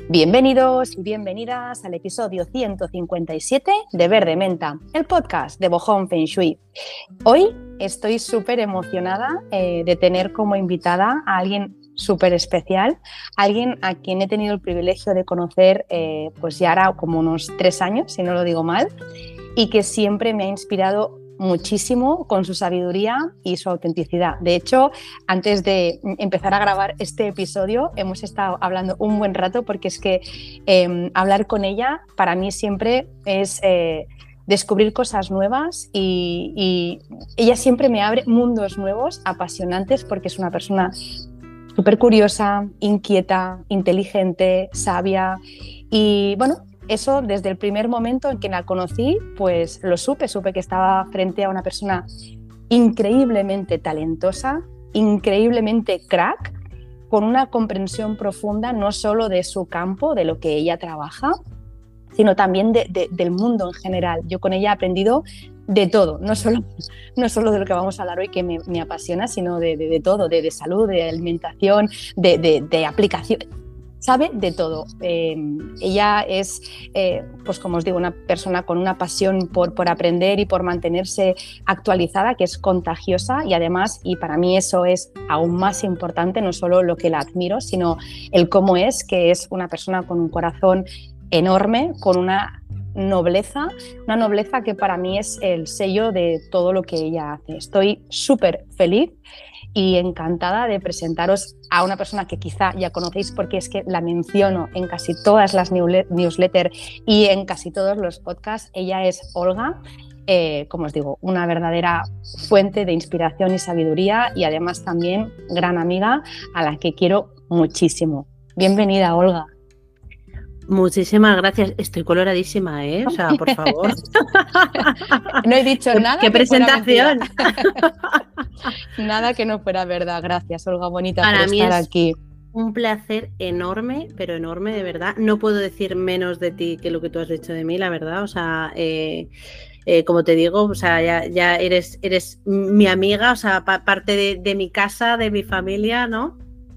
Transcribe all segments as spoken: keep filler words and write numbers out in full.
Bienvenidos y bienvenidas al episodio ciento cincuenta y siete de Verde Menta, el podcast de Bohong Feng Shui. Hoy estoy súper emocionada eh, de tener como invitada a alguien súper especial, alguien a quien he tenido el privilegio de conocer eh, pues ya ahora como unos tres años, si no lo digo mal, y que siempre me ha inspirado muchísimo con su sabiduría y su autenticidad. De hecho, antes de empezar a grabar este episodio, hemos estado hablando un buen rato porque es que eh, hablar con ella para mí siempre es eh, descubrir cosas nuevas y, y ella siempre me abre mundos nuevos, apasionantes, porque es una persona súper curiosa, inquieta, inteligente, sabia y bueno, eso desde el primer momento en que la conocí, pues lo supe, supe que estaba frente a una persona increíblemente talentosa, increíblemente crack, con una comprensión profunda no solo de su campo, de lo que ella trabaja, sino también de, de, del mundo en general. Yo con ella he aprendido de todo, no solo, no solo de lo que vamos a hablar hoy, que me, me apasiona, sino de, de, de todo, de, de salud, de alimentación, de, de, de aplicación. Sabe de todo. Eh, ella es, eh, pues como os digo, una persona con una pasión por, por aprender y por mantenerse actualizada, que es contagiosa y además, y para mí eso es aún más importante, no solo lo que la admiro, sino el cómo es, que es una persona con un corazón enorme, con una nobleza, una nobleza que para mí es el sello de todo lo que ella hace. Estoy súper feliz y encantada de presentaros a una persona que quizá ya conocéis porque es que la menciono en casi todas las newsletters y en casi todos los podcasts. Ella es Olga, eh, como os digo, una verdadera fuente de inspiración y sabiduría y además también gran amiga a la que quiero muchísimo. Bienvenida, Olga. Muchísimas gracias. Estoy coloradísima, ¿eh? O sea, por favor. No he dicho nada. ¡Qué presentación! Nada que no fuera verdad. Gracias, Olga Bonita, Para por mí estar es aquí. Un placer enorme, pero enorme, de verdad. No puedo decir menos de ti que lo que tú has dicho de mí, la verdad. O sea, eh, eh, como te digo, o sea, ya, ya eres, eres mi amiga, o sea, pa- parte de, de mi casa, de mi familia, ¿no?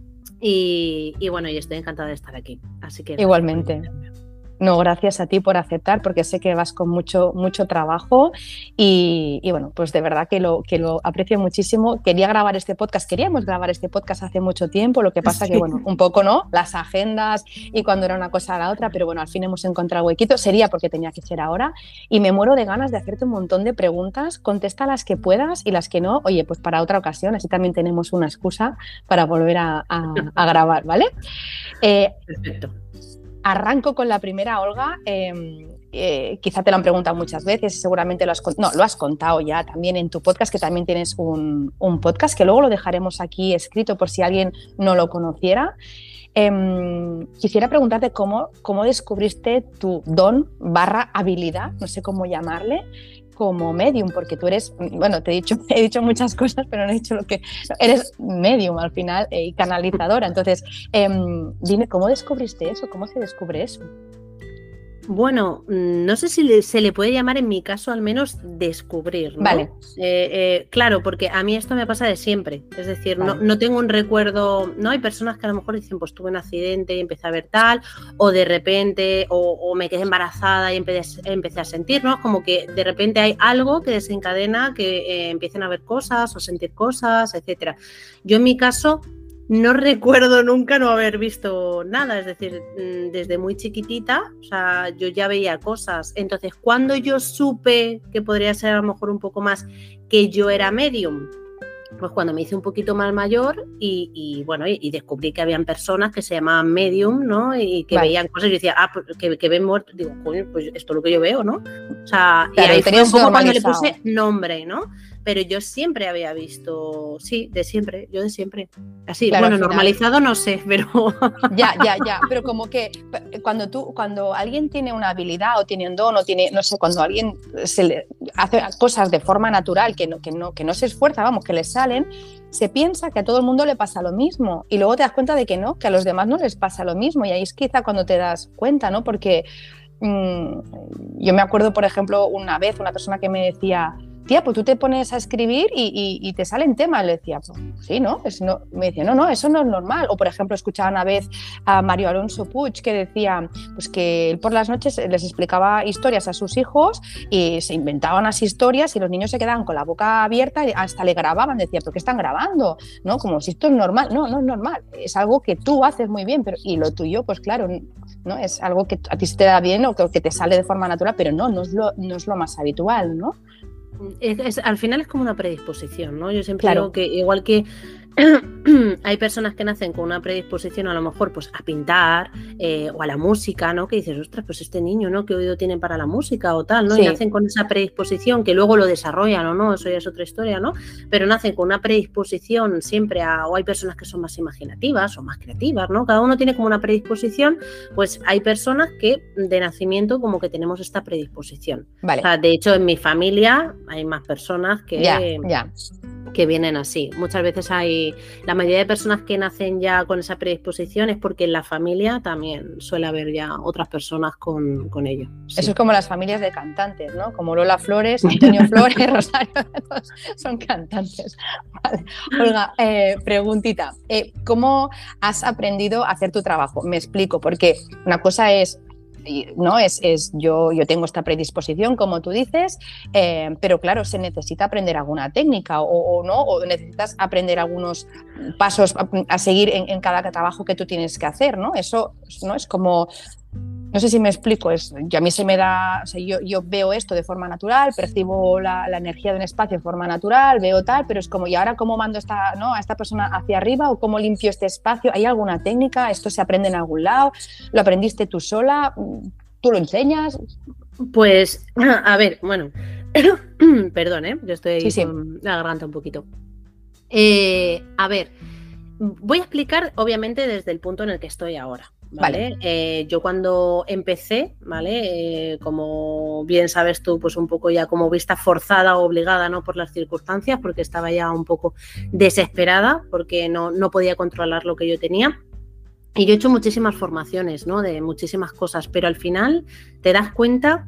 Y, y bueno, y estoy encantada de estar aquí. Así que igualmente. No, gracias a ti por aceptar, porque sé que vas con mucho, mucho trabajo y, y bueno, pues de verdad que lo, que lo aprecio muchísimo. Quería grabar este podcast, queríamos grabar este podcast hace mucho tiempo, lo que pasa sí. que bueno, un poco no, las agendas y cuando era una cosa a la otra, pero bueno, al fin hemos encontrado huequito, sería porque tenía que ser ahora y me muero de ganas de hacerte un montón de preguntas, contesta las que puedas y las que no, oye, pues para otra ocasión, así también tenemos una excusa para volver a, a, a grabar, ¿vale? Eh, Perfecto. Arranco con la primera, Olga. Eh, eh, quizá te lo han preguntado muchas veces, seguramente lo has, no, lo has contado ya también en tu podcast, que también tienes un, un podcast, que luego lo dejaremos aquí escrito por si alguien no lo conociera. Eh, quisiera preguntarte cómo, cómo descubriste tu don barra habilidad, no sé cómo llamarle, como medium, porque tú eres, bueno, te he dicho, he dicho muchas cosas, pero no he dicho lo que... Eres medium al final eh, y canalizadora. Entonces, eh, dime, ¿cómo descubriste eso? ¿Cómo se descubre eso? Bueno, no sé si le, se le puede llamar, en mi caso al menos, descubrir, ¿no? Vale. Eh, eh, claro, porque a mí esto me pasa de siempre. Es decir, vale. no, no tengo un recuerdo, ¿no? Hay personas que a lo mejor dicen, pues tuve un accidente y empecé a ver tal, o de repente, o, o me quedé embarazada y empecé, empecé a sentir, ¿no? Como que de repente hay algo que desencadena que eh, empiecen a ver cosas o sentir cosas, etcétera. Yo en mi caso no recuerdo nunca no haber visto nada, es decir, desde muy chiquitita, o sea, yo ya veía cosas. Entonces, cuando yo supe que podría ser a lo mejor un poco más que yo era medium, pues cuando me hice un poquito más mayor y, y bueno, y, y descubrí que habían personas que se llamaban medium, ¿no? Y que vale. veían cosas y yo decía, ah, pues que, que ven muertos, digo, coño, pues esto es lo que yo veo, ¿no? O sea, claro, y ahí fue un poco cuando le puse nombre, ¿no? Pero yo siempre había visto, sí, de siempre, yo de siempre. Así, claro, bueno, normalizado no sé, pero... Ya, ya, ya, pero como que cuando tú, cuando alguien tiene una habilidad o tiene un don o tiene, no sé, cuando alguien se le hace cosas de forma natural, que no, que no, que no se esfuerza, vamos, que le salen, se piensa que a todo el mundo le pasa lo mismo y luego te das cuenta de que no, que a los demás no les pasa lo mismo y ahí es quizá cuando te das cuenta, ¿no? Porque mmm, yo me acuerdo, por ejemplo, una vez una persona que me decía... tía, pues tú te pones a escribir y, y, y te salen temas. Le decía, pues, sí, ¿no? Es, no, me decía, no, no, eso no es normal. O, por ejemplo, escuchaba una vez a Mario Alonso Puig que decía pues, que él por las noches les explicaba historias a sus hijos y se inventaban las historias y los niños se quedaban con la boca abierta y hasta le grababan. Decía, ¿pero qué están grabando? ¿No? Como si esto es normal. No, no es normal. Es algo que tú haces muy bien, pero y lo tuyo, pues claro, ¿no? Es algo que a ti se te da bien o que te sale de forma natural, pero no, no es lo, no es lo más habitual, ¿no? Es, es, al final es como una predisposición, ¿no? Yo siempre claro. digo que igual que hay personas que nacen con una predisposición a lo mejor pues a pintar eh, o a la música, ¿no? Que dices, ostras, pues este niño, ¿no? ¿Qué oído tiene para la música o tal, ¿no? Sí. Y nacen con esa predisposición que luego lo desarrollan o no, eso ya es otra historia, ¿no? Pero nacen con una predisposición siempre a, o hay personas que son más imaginativas o más creativas, ¿no? Cada uno tiene como una predisposición, pues hay personas que de nacimiento como que tenemos esta predisposición. Vale. O sea, de hecho, en mi familia hay más personas que... Ya, ya. que vienen así. Muchas veces hay, la mayoría de personas que nacen ya con esa predisposición es porque en la familia también suele haber ya otras personas con, con ello. Sí. Eso es como las familias de cantantes, ¿no? Como Lola Flores, Antonio Flores, Rosario, todos son cantantes. Vale. Olga, eh, preguntita, eh, ¿cómo has aprendido a hacer tu trabajo? Me explico, porque una cosa es ¿no? Es, es yo, yo tengo esta predisposición, como tú dices, eh, pero claro, se necesita aprender alguna técnica o, o no, o necesitas aprender algunos pasos a, a seguir en, en cada trabajo que tú tienes que hacer, ¿no? Eso, ¿no? Es como... No sé si me explico, es, yo a mí se me da, o sea, yo, yo veo esto de forma natural, percibo la, la energía de un espacio de forma natural, veo tal, pero es como, ¿y ahora cómo mando esta, ¿no? a esta persona hacia arriba o cómo limpio este espacio? ¿Hay alguna técnica? ¿Esto se aprende en algún lado? ¿Lo aprendiste tú sola? ¿Tú lo enseñas? Pues, a ver, bueno, perdón, ¿eh? Yo estoy sí, sí. con la garganta un poquito. Eh, a ver, voy a explicar, obviamente, desde el punto en el que estoy ahora. ¿Vale? Vale. Eh, yo cuando empecé, ¿vale? Eh, como bien sabes tú, pues un poco ya como vista forzada o obligada, ¿no? Por las circunstancias, porque estaba ya un poco desesperada, porque no, no podía controlar lo que yo tenía. Y yo he hecho muchísimas formaciones, ¿no? De muchísimas cosas, pero al final te das cuenta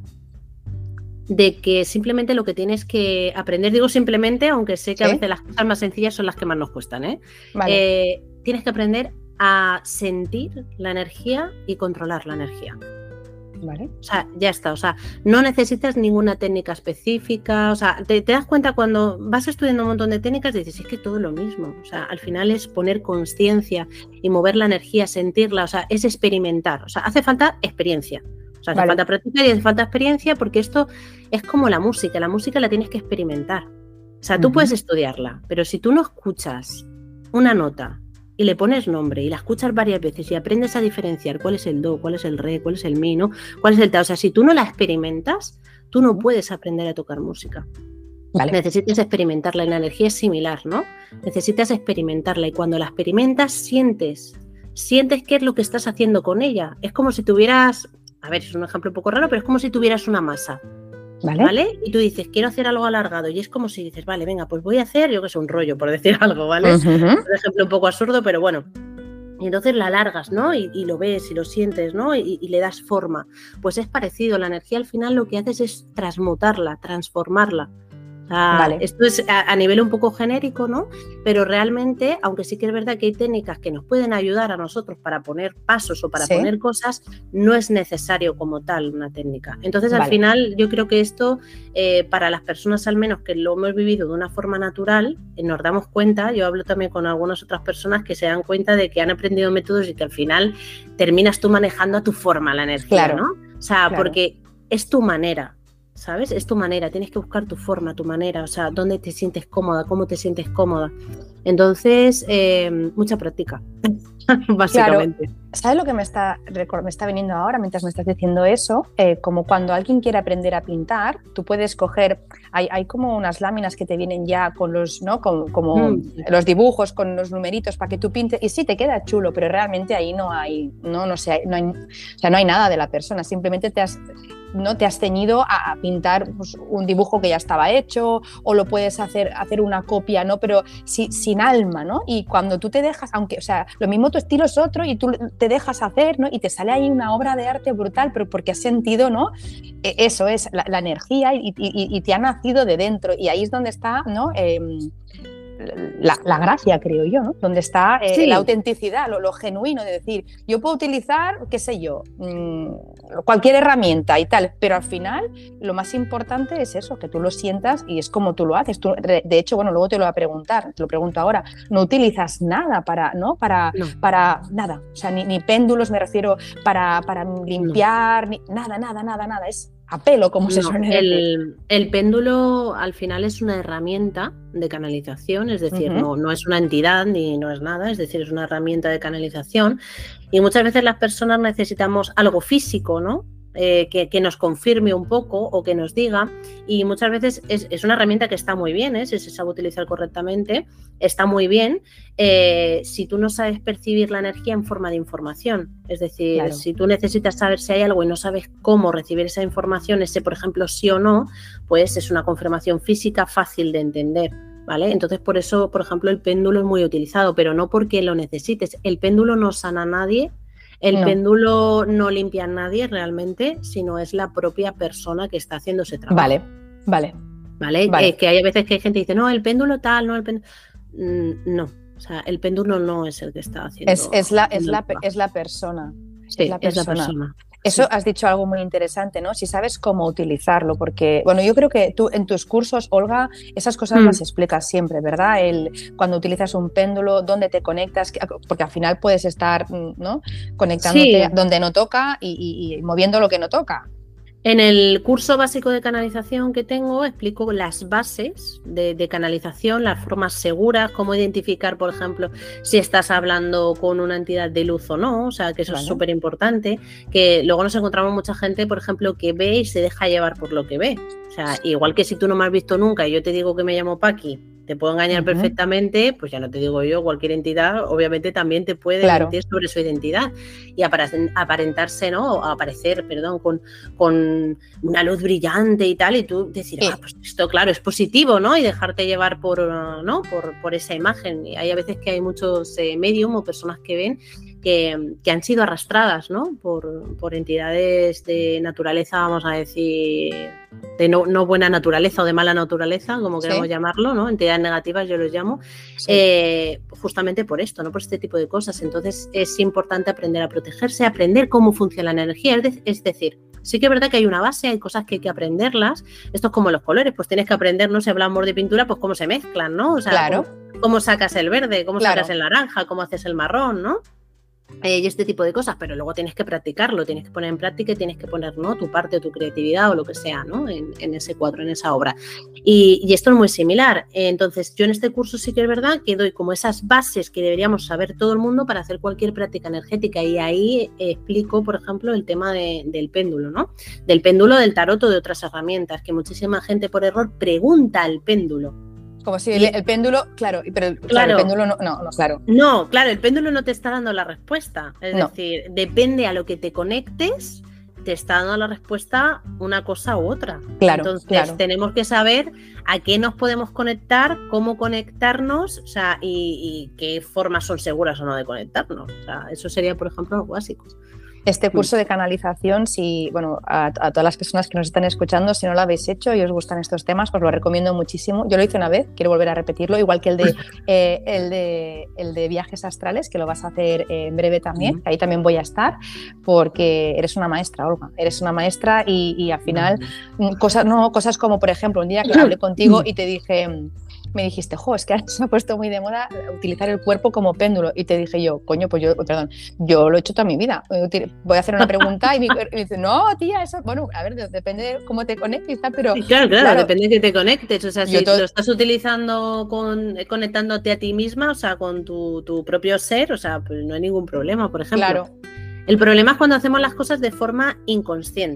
de que simplemente lo que tienes que aprender, digo simplemente, aunque sé que ¿Sí? a veces las cosas más sencillas son las que más nos cuestan, ¿eh? Vale. Eh, tienes que aprender a sentir la energía y controlar la energía. Vale. O sea, ya está. O sea, no necesitas ninguna técnica específica. O sea, te, te das cuenta cuando vas estudiando un montón de técnicas y dices, es que todo lo mismo. O sea, al final es poner conciencia y mover la energía, sentirla. O sea, es experimentar. O sea, hace falta experiencia. O sea, hace vale. falta práctica y hace falta experiencia porque esto es como la música. La música la tienes que experimentar. O sea, tú uh-huh. puedes estudiarla, pero si tú no escuchas una nota y le pones nombre y la escuchas varias veces y aprendes a diferenciar cuál es el do, cuál es el re, cuál es el mi, ¿no? Cuál es el ta. O sea, si tú no la experimentas, tú no puedes aprender a tocar música. Vale. Necesitas experimentarla y la energía es similar, ¿no? Necesitas experimentarla y cuando la experimentas sientes, sientes qué es lo que estás haciendo con ella. Es como si tuvieras, a ver, es un ejemplo un poco raro, pero es como si tuvieras una masa. ¿Vale? ¿Vale? Y tú dices, quiero hacer algo alargado y es como si dices, vale, venga, pues voy a hacer, yo que sé, un rollo, por decir algo, ¿vale? Uh-huh. Un ejemplo un poco absurdo, pero bueno. Y entonces la alargas, ¿no? Y, y lo ves y lo sientes, ¿no? Y, y le das forma. Pues es parecido, la energía al final lo que haces es transmutarla, transformarla. O sea, vale. Esto es a, a nivel un poco genérico, ¿no? Pero realmente, aunque sí que es verdad que hay técnicas que nos pueden ayudar a nosotros para poner pasos o para ¿Sí? poner cosas, no es necesario como tal una técnica. Entonces, vale. al final, yo creo que esto, eh, para las personas al menos que lo hemos vivido de una forma natural, eh, nos damos cuenta, yo hablo también con algunas otras personas que se dan cuenta de que han aprendido métodos y que al final terminas tú manejando a tu forma la energía, claro. ¿no? O sea, claro. porque es tu manera. ¿Sabes? Es tu manera, tienes que buscar tu forma, tu manera, o sea, dónde te sientes cómoda, cómo te sientes cómoda. Entonces, eh, mucha práctica, básicamente. Claro. ¿Sabes lo que me está, me está viniendo ahora mientras me estás diciendo eso? Eh, como cuando alguien quiere aprender a pintar, tú puedes coger, hay, hay como unas láminas que te vienen ya con los, ¿no? Con, como mm. los dibujos, con los numeritos para que tú pintes, y sí, te queda chulo, pero realmente ahí no hay, no, no sé, no hay, o sea, no hay nada de la persona, simplemente te has... no te has ceñido a, a pintar pues, un dibujo que ya estaba hecho, o lo puedes hacer, hacer una copia, ¿no? Pero si, sin alma, ¿no? Y cuando tú te dejas, aunque, o sea, lo mismo tu estilo es otro y tú te dejas hacer, ¿no? Y te sale ahí una obra de arte brutal, pero porque has sentido, ¿no? Eso es la, la energía y, y, y te ha nacido de dentro, y ahí es donde está, ¿no? Eh, La, la gracia, creo yo, ¿no? Donde está eh, sí. la autenticidad, lo, lo genuino de decir, yo puedo utilizar, qué sé yo, mmm, cualquier herramienta y tal, pero al final lo más importante es eso, que tú lo sientas y es como tú lo haces. Tú, de hecho, bueno, luego te lo voy a preguntar, te lo pregunto ahora, no utilizas nada para, ¿no? Para, no. para nada, o sea, ni, ni péndulos, me refiero, para, para limpiar, no. ni, nada, nada, nada, nada, es a pelo, como no, se suele decir. El, el péndulo al final es una herramienta de canalización, es decir, uh-huh. no, no es una entidad ni no es nada, es decir, es una herramienta de canalización, y muchas veces las personas necesitamos algo físico, ¿no? Eh, que, que nos confirme un poco o que nos diga, y muchas veces es, es una herramienta que está muy bien, ¿eh? Si se sabe utilizar correctamente, está muy bien eh, si tú no sabes percibir la energía en forma de información, es decir, claro. si tú necesitas saber si hay algo y no sabes cómo recibir esa información, ese por ejemplo sí o no, pues es una confirmación física fácil de entender. ¿Vale? Entonces, por eso, por ejemplo, el péndulo es muy utilizado, pero no porque lo necesites. El péndulo no sana a nadie, el no. péndulo no limpia a nadie realmente, sino es la propia persona que está haciendo ese trabajo. Vale, vale. ¿Vale? vale. Eh, que hay veces que hay gente que dice, no, el péndulo tal, no, el péndulo... Mm, no, o sea, el péndulo no es el que está haciendo... Es, es, la, es, la, es la persona. Sí, es la persona. Es la persona. Eso sí. Has dicho algo muy interesante, ¿no? Si sabes cómo utilizarlo, porque, bueno, yo creo que tú en tus cursos, Olga, esas cosas mm. las explicas siempre, ¿verdad? El, cuando utilizas un péndulo, dónde te conectas, porque al final puedes estar, ¿no? Conectándote sí. donde no toca y, y, y moviendo lo que no toca. En el curso básico de canalización que tengo explico las bases de, de canalización, las formas seguras, cómo identificar, por ejemplo, si estás hablando con una entidad de luz o no, o sea, que eso vale. Es súper importante, que luego nos encontramos mucha gente, por ejemplo, que ve y se deja llevar por lo que ve. O sea, igual que si tú no me has visto nunca y yo te digo que me llamo Paqui, te puedo engañar uh-huh. perfectamente, pues ya no te digo yo, cualquier entidad obviamente también te puede claro. mentir sobre su identidad y aparentarse, ¿no? O aparecer, perdón, con, con una luz brillante y tal, y tú decir, sí. ah, pues esto claro, es positivo, ¿no? Y dejarte llevar por, ¿no? por, por esa imagen. Y hay a veces que hay muchos eh, medium o personas que ven que, que han sido arrastradas, ¿no? Por, por entidades de naturaleza, vamos a decir, de no, no buena naturaleza o de mala naturaleza, como queramos sí. llamarlo, ¿no? Entidades negativas yo los llamo, sí. eh, justamente por esto, ¿no? Por este tipo de cosas. Entonces es importante aprender a protegerse, aprender cómo funciona la energía, es, de, es decir, sí que es verdad que hay una base, hay cosas que hay que aprenderlas, esto es como los colores, pues tienes que aprender, ¿no? Si hablamos de pintura, pues cómo se mezclan, ¿no? O sea, claro. cómo, cómo sacas el verde, cómo claro. sacas el naranja, cómo haces el marrón, ¿no? Eh, y este tipo de cosas, pero luego tienes que practicarlo, tienes que poner en práctica y tienes que poner, ¿no? tu parte o tu creatividad o lo que sea, ¿no? en, en ese cuadro, en esa obra. Y, y esto es muy similar. Entonces, yo en este curso sí que es verdad que doy como esas bases que deberíamos saber todo el mundo para hacer cualquier práctica energética, y ahí eh, explico, por ejemplo, el tema de, del péndulo, ¿no? Del péndulo, del tarot o de otras herramientas, que muchísima gente por error pregunta al péndulo. Como si el, el péndulo, claro, pero claro, claro, el péndulo no, no, no, claro. No, claro, el péndulo no te está dando la respuesta. Es no. decir, depende a lo que te conectes, te está dando la respuesta una cosa u otra. Claro, Entonces claro. tenemos que saber a qué nos podemos conectar, cómo conectarnos, o sea, y, y qué formas son seguras o no de conectarnos. O sea, eso sería, por ejemplo, lo básico. Este curso de canalización, si, bueno, a, a todas las personas que nos están escuchando, si no lo habéis hecho y os gustan estos temas, os lo recomiendo muchísimo. Yo lo hice una vez, quiero volver a repetirlo, igual que el de, eh, el de, el de viajes astrales, que lo vas a hacer eh, en breve también. Ahí también voy a estar, porque eres una maestra, Olga. Eres una maestra y, y al final, cosas, no, cosas como, por ejemplo, un día que hablé contigo y te dije... me dijiste, jo, es que se ha puesto muy de moda utilizar el cuerpo como péndulo. Y te dije yo, coño, pues yo, perdón, yo lo he hecho toda mi vida. Voy a hacer una pregunta y me, y me dice, no, tía, eso, bueno, a ver, depende de cómo te conectes, pero... Sí, claro, claro, claro, depende de que te conectes. O sea, si todo... lo estás utilizando con, conectándote a ti misma, o sea, con tu, tu propio ser, o sea, pues no hay ningún problema, por ejemplo. Claro. El problema es cuando hacemos las cosas de forma inconsciente.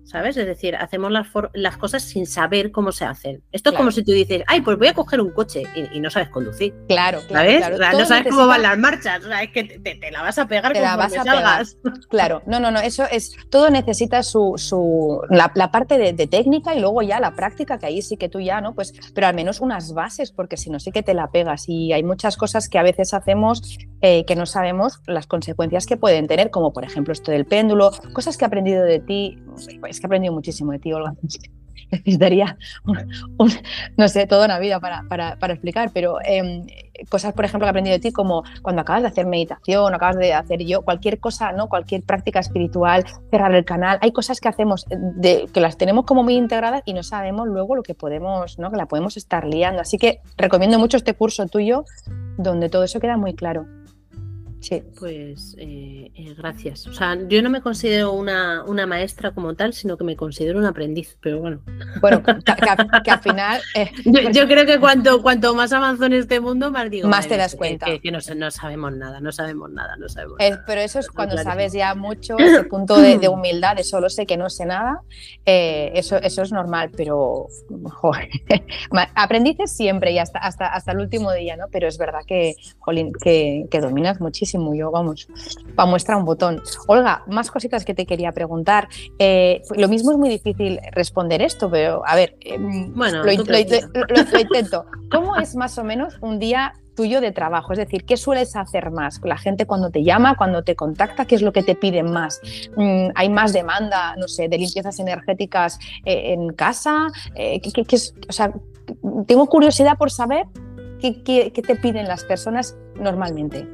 ¿sabes? Es decir, hacemos las, for- las cosas sin saber cómo se hacen. Esto es Claro. como si tú dices, ay, pues voy a coger un coche y, y no sabes conducir. Claro, claro, ¿Sabes? claro. O sea, Todo no sabes necesita- cómo van las marchas. O sea, es que te, te- te la vas a pegar Te la conforme vas a pegar. salgas. Claro, no, no, no, eso es, todo necesita su, su la, la parte de, de técnica y luego ya la práctica, que ahí sí que tú ya, ¿no? Pues, pero al menos unas bases, porque si no sí que te la pegas y hay muchas cosas que a veces hacemos eh, que no sabemos las consecuencias que pueden tener, como por ejemplo esto del péndulo, cosas que he aprendido de ti, es que he aprendido muchísimo de ti, Olga. Necesitaría, un, un, no sé, toda una vida para, para, para explicar, pero eh, cosas, por ejemplo, que he aprendido de ti, como cuando acabas de hacer meditación, acabas de hacer yo, cualquier cosa, ¿no? Cualquier práctica espiritual, cerrar el canal, hay cosas que hacemos de, que las tenemos como muy integradas y no sabemos luego lo que podemos, ¿no? Que la podemos estar liando. Así que recomiendo mucho este curso tuyo, donde todo eso queda muy claro. Sí. Pues eh, eh, gracias. O sea, yo no me considero una, una maestra como tal, sino que me considero un aprendiz, pero bueno. Bueno, que, que, que al final... Eh, yo, yo creo que cuanto, cuanto más avanzo en este mundo, más digo... Más te Dios, das cuenta. Que, que, que no, no sabemos nada, no sabemos nada, no sabemos eh, nada. Pero eso es cuando clarísimo. Sabes ya mucho, ese punto de, de humildad, de solo sé que no sé nada, eh, eso, eso es normal, pero... Joder, aprendices siempre y hasta, hasta, hasta el último día, ¿no? Pero es verdad que, jolín, que, que dominas muchísimo. Yo, vamos, para muestra un botón. Olga, más cositas que te quería preguntar. Eh, lo mismo es muy difícil responder esto, pero a ver, eh, bueno, lo, lo, lo, lo, lo intento. ¿Cómo es más o menos un día tuyo de trabajo? Es decir, ¿qué sueles hacer más? La gente cuando te llama, cuando te contacta, ¿qué es lo que te piden más? ¿Hay más demanda, no sé, de limpiezas energéticas eh, en casa? Eh, ¿qué, qué, qué es? O sea, tengo curiosidad por saber qué, qué, qué te piden las personas normalmente.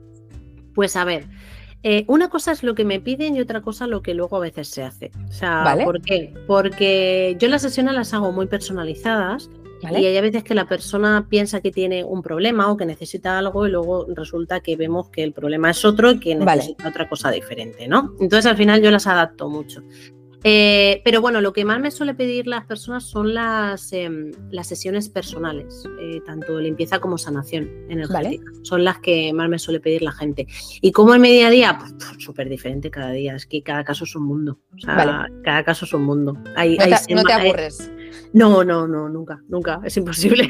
Pues a ver, eh, una cosa es lo que me piden y otra cosa lo que luego a veces se hace. O sea, ¿Vale? ¿por qué? Porque yo las sesiones las hago muy personalizadas. ¿Vale? Y hay a veces que la persona piensa que tiene un problema o que necesita algo y luego resulta que vemos que el problema es otro y que necesita vale. otra cosa diferente, ¿no? Entonces al final yo las adapto mucho. Eh, pero bueno, lo que más me suele pedir las personas son las, eh, las sesiones personales, eh, tanto limpieza como sanación energética. Vale. Son las que más me suele pedir la gente. ¿Y cómo en mi día a día? Pues, pues súper diferente cada día. Es que cada caso es un mundo. O sea, vale. cada caso es un mundo. Hay, no, hay te, sema, no te aburres. Hay... No, no, no, nunca, nunca. Es imposible.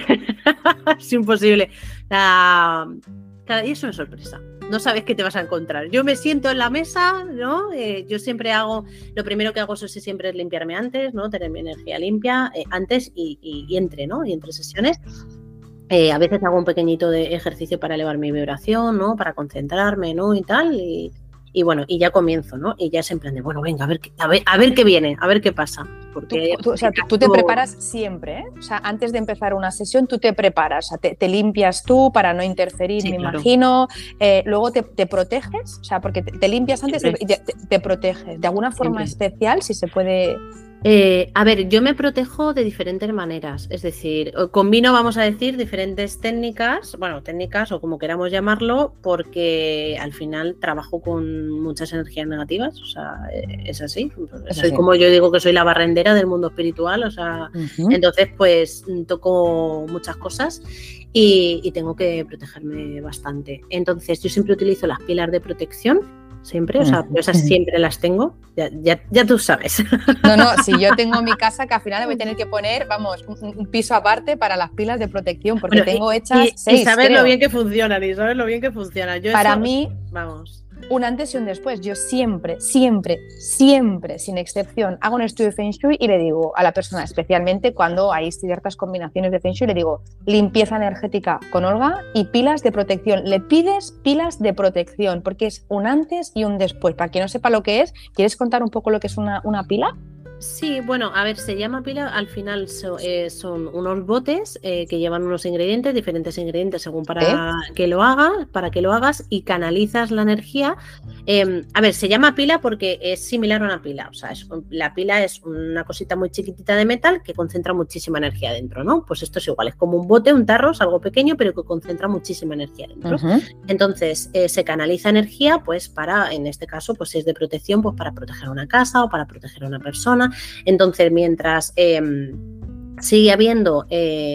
Es imposible. La... Cada día es una sorpresa. No sabes qué te vas a encontrar. Yo me siento en la mesa, ¿no? Eh, yo siempre hago, lo primero que hago eso sí siempre es limpiarme antes, ¿no? Tener mi energía limpia eh, antes y, y, y entre, ¿no? Y entre sesiones. Eh, a veces hago un pequeñito de ejercicio para elevar mi vibración, ¿no? Para concentrarme, ¿no? Y tal. Y, y bueno, y ya comienzo, ¿no? Y ya es en plan de, bueno, venga, a ver, a ver, a ver qué viene, a ver qué pasa. Porque, tú, tú, o sea, tú, tú te preparas siempre, ¿eh? O sea, antes de empezar una sesión tú te preparas, o sea, te, te limpias tú para no interferir, sí, me claro. imagino, eh, luego te, te proteges, o sea, porque te, te limpias antes siempre. y te, te, te proteges. ¿De alguna forma siempre. especial, si se puede...? Eh, a ver, yo me protejo de diferentes maneras, es decir, combino, vamos a decir, diferentes técnicas, bueno, técnicas o como queramos llamarlo, porque al final trabajo con muchas energías negativas, o sea, es así, es soy así. Como yo digo que soy la barrendera del mundo espiritual, o sea, uh-huh. entonces pues toco muchas cosas y, y tengo que protegerme bastante. Entonces yo siempre utilizo las pilas de protección. Siempre, o sea, esas siempre las tengo, ya, ya, ya tú sabes. No, no, si yo tengo mi casa que al final me voy a tener que poner, vamos, un, un piso aparte para las pilas de protección, porque bueno, tengo hechas y, seis, y sabes creo. lo bien que funcionan, y sabes lo bien que funcionan. Yo para eso, mí, vamos. Un antes y un después. Yo siempre, siempre, siempre, sin excepción, hago un estudio de Feng Shui y le digo a la persona, especialmente cuando hay ciertas combinaciones de Feng Shui, le digo limpieza energética con Olga y pilas de protección. Le pides pilas de protección porque es un antes y un después. Para quien no sepa lo que es, ¿quieres contar un poco lo que es una, una pila? Sí, bueno, a ver, se llama pila, al final so, eh, son unos botes eh, que llevan unos ingredientes, diferentes ingredientes según para ¿Eh? que lo hagas, para que lo hagas y canalizas la energía. Eh, a ver, se llama pila porque es similar a una pila, o sea, es, la pila es una cosita muy chiquitita de metal que concentra muchísima energía dentro, ¿no? Pues esto es igual, es como un bote, un tarro, es algo pequeño, pero que concentra muchísima energía dentro. Uh-huh. Entonces, eh, se canaliza energía, pues para, en este caso, pues si es de protección, pues para proteger una casa o para proteger a una persona. Entonces, mientras eh, sigue habiendo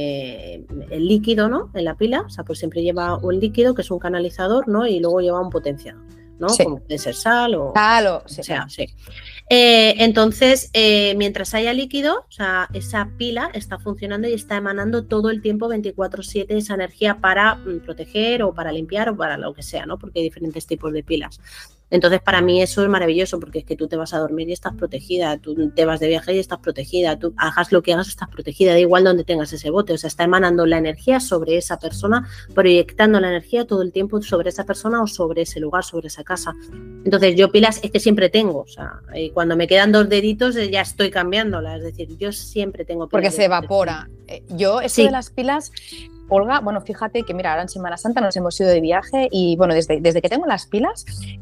eh, el líquido, ¿no? En la pila, o sea, pues siempre lleva un líquido que es un canalizador, ¿no? Y luego lleva un potenciador, ¿no? Sí. Como puede ser sal o... Sal o... Sí, o sea, sí. Eh, entonces, eh, mientras haya líquido, o sea, esa pila está funcionando y está emanando todo el tiempo veinticuatro siete esa energía para mm, proteger o para limpiar o para lo que sea, ¿no? Porque hay diferentes tipos de pilas. Entonces, para mí eso es maravilloso porque es que tú te vas a dormir y estás protegida, tú te vas de viaje y estás protegida, tú hagas lo que hagas, estás protegida, da igual donde tengas ese bote, o sea, está emanando la energía sobre esa persona, proyectando la energía todo el tiempo sobre esa persona o sobre ese lugar, sobre esa casa. Entonces, yo pilas es que siempre tengo, o sea, cuando me quedan dos deditos ya estoy cambiándolas, es decir, yo siempre tengo pilas. Porque se evapora. Yo, esto sí. de las pilas... Olga, bueno, fíjate que mira, ahora en Semana Santa nos hemos ido de viaje y bueno, desde, desde que tengo las pilas,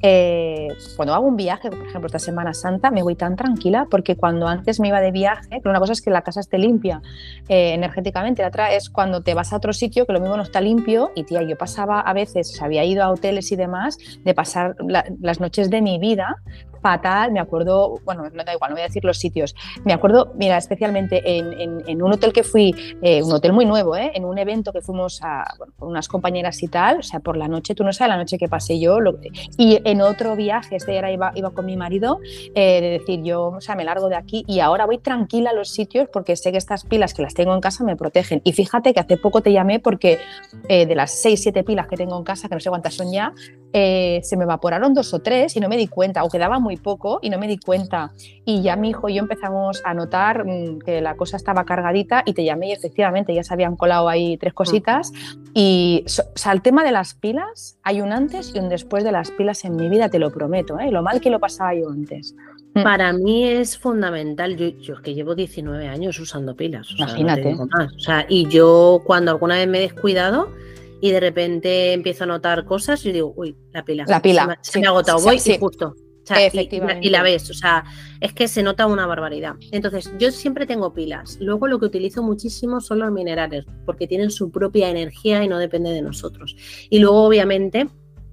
eh, cuando hago un viaje, por ejemplo esta Semana Santa, me voy tan tranquila porque cuando antes me iba de viaje, pero una cosa es que la casa esté limpia eh, energéticamente, la otra es cuando te vas a otro sitio que lo mismo no está limpio y tía, yo pasaba a veces, o sea, había ido a hoteles y demás, de pasar la, las noches de mi vida fatal, me acuerdo, bueno, no da igual, no voy a decir los sitios, me acuerdo, mira, especialmente en, en, en un hotel que fui, eh, un hotel muy nuevo, eh, en un evento que fuimos a, bueno, con unas compañeras y tal, o sea, por la noche, tú no sabes la noche que pasé yo, lo, y en otro viaje, este era iba, iba con mi marido, eh, de decir yo, o sea, me largo de aquí y ahora voy tranquila a los sitios porque sé que estas pilas que las tengo en casa me protegen, y fíjate que hace poco te llamé porque eh, de las seis, siete pilas que tengo en casa, que no sé cuántas son ya, eh, se me evaporaron dos o tres y no me di cuenta, o quedaba muy poco y no me di cuenta, y ya mi hijo y yo empezamos a notar mmm, que la cosa estaba cargadita y te llamé y efectivamente ya se habían colado ahí tres cositas y o sea, el tema de las pilas, hay un antes y un después de las pilas en mi vida, te lo prometo, ¿eh? Lo mal que lo pasaba yo antes. Para mí es fundamental, yo, yo es que llevo diecinueve años usando pilas, o sea, imagínate. No te digo más. O sea, y yo cuando alguna vez me he descuidado y de repente empiezo a notar cosas, yo digo, uy, la pila, la pila. se me, sí, se me ha agotado, sí, voy sí. y justo. O sea, Efectivamente. Y, y la ves, o sea, es que se nota una barbaridad. Entonces, yo siempre tengo pilas. Luego lo que utilizo muchísimo son los minerales, porque tienen su propia energía y no depende de nosotros. Y luego, obviamente,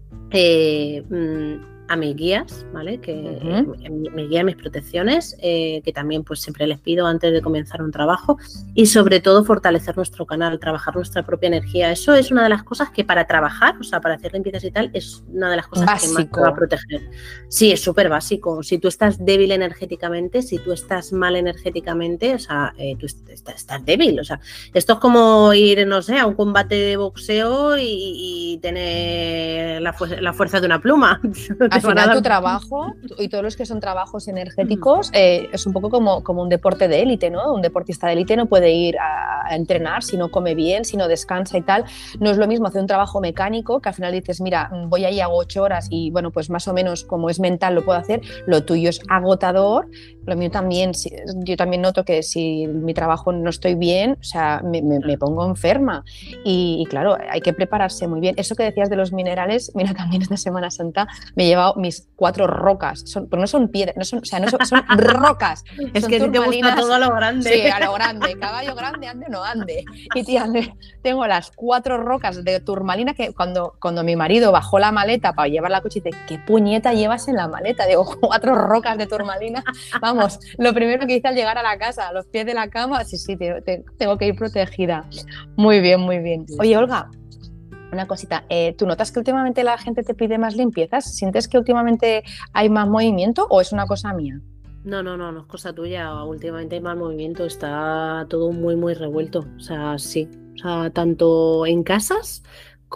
eh, mmm, a mis guías, ¿vale? Que uh-huh. mi, mi guía, mis protecciones, eh, que también pues siempre les pido antes de comenzar un trabajo, y sobre todo fortalecer nuestro canal, trabajar nuestra propia energía. Eso es una de las cosas que para trabajar, o sea, para hacer limpiezas y tal, es una de las cosas básico. Que más te va a proteger. Sí, es súper básico. Si tú estás débil energéticamente, si tú estás mal energéticamente, o sea, eh, tú estás, estás débil. O sea, esto es como ir, no sé, a un combate de boxeo y, y tener la, fu- la fuerza de una pluma. Al final tu trabajo y todos los que son trabajos energéticos eh, es un poco como, como un deporte de élite, ¿no? Un deportista de élite no puede ir a, a entrenar si no come bien, si no descansa y tal. No es lo mismo hacer un trabajo mecánico que al final dices, mira, voy ahí, hago ocho horas y bueno, pues más o menos como es mental lo puedo hacer. Lo tuyo es agotador. Lo mío también, si, yo también noto que si mi trabajo no estoy bien, o sea, me, me, me pongo enferma. Y, y claro, hay que prepararse muy bien. Eso que decías de los minerales, mira, también esta Semana Santa me he llevado mis cuatro rocas, son, pero no son piedras, no son, o sea, no son, son rocas. Es son que te gusta todo a lo grande. Sí, a lo grande, caballo grande, ande o no ande. Y tía, tengo las cuatro rocas de turmalina que cuando, cuando mi marido bajó la maleta para llevar la coche, dice, ¿qué puñeta llevas en la maleta? Digo, cuatro rocas de turmalina. Vamos, lo primero que hice al llegar a la casa, a los pies de la cama, sí, sí, te, te, tengo que ir protegida. Muy bien, muy bien. Oye, Olga, una cosita, eh, ¿tú notas que últimamente la gente te pide más limpiezas? ¿Sientes que últimamente hay más movimiento o es una cosa mía? No, no, no, no es cosa tuya. Últimamente hay más movimiento, está todo muy, muy revuelto. O sea, sí. O sea, tanto en casas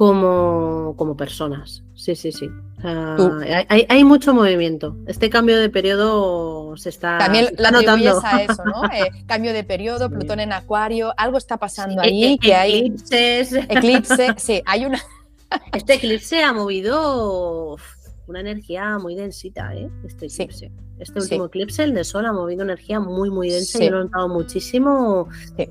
como, como personas. Sí, sí, sí. O sea, hay, hay mucho movimiento. Este cambio de periodo se está, también se está lo notando. También a eso, ¿no? Eh, cambio de periodo, Plutón en Acuario, algo está pasando sí, ahí. E- que eclipses. Hay eclipse, sí, hay una... Este eclipse ha movido una energía muy densita, ¿eh? Este eclipse. Sí. Este último sí. eclipse, el de Sol, ha movido energía muy, muy densa. Sí. Yo lo he notado muchísimo. Sí.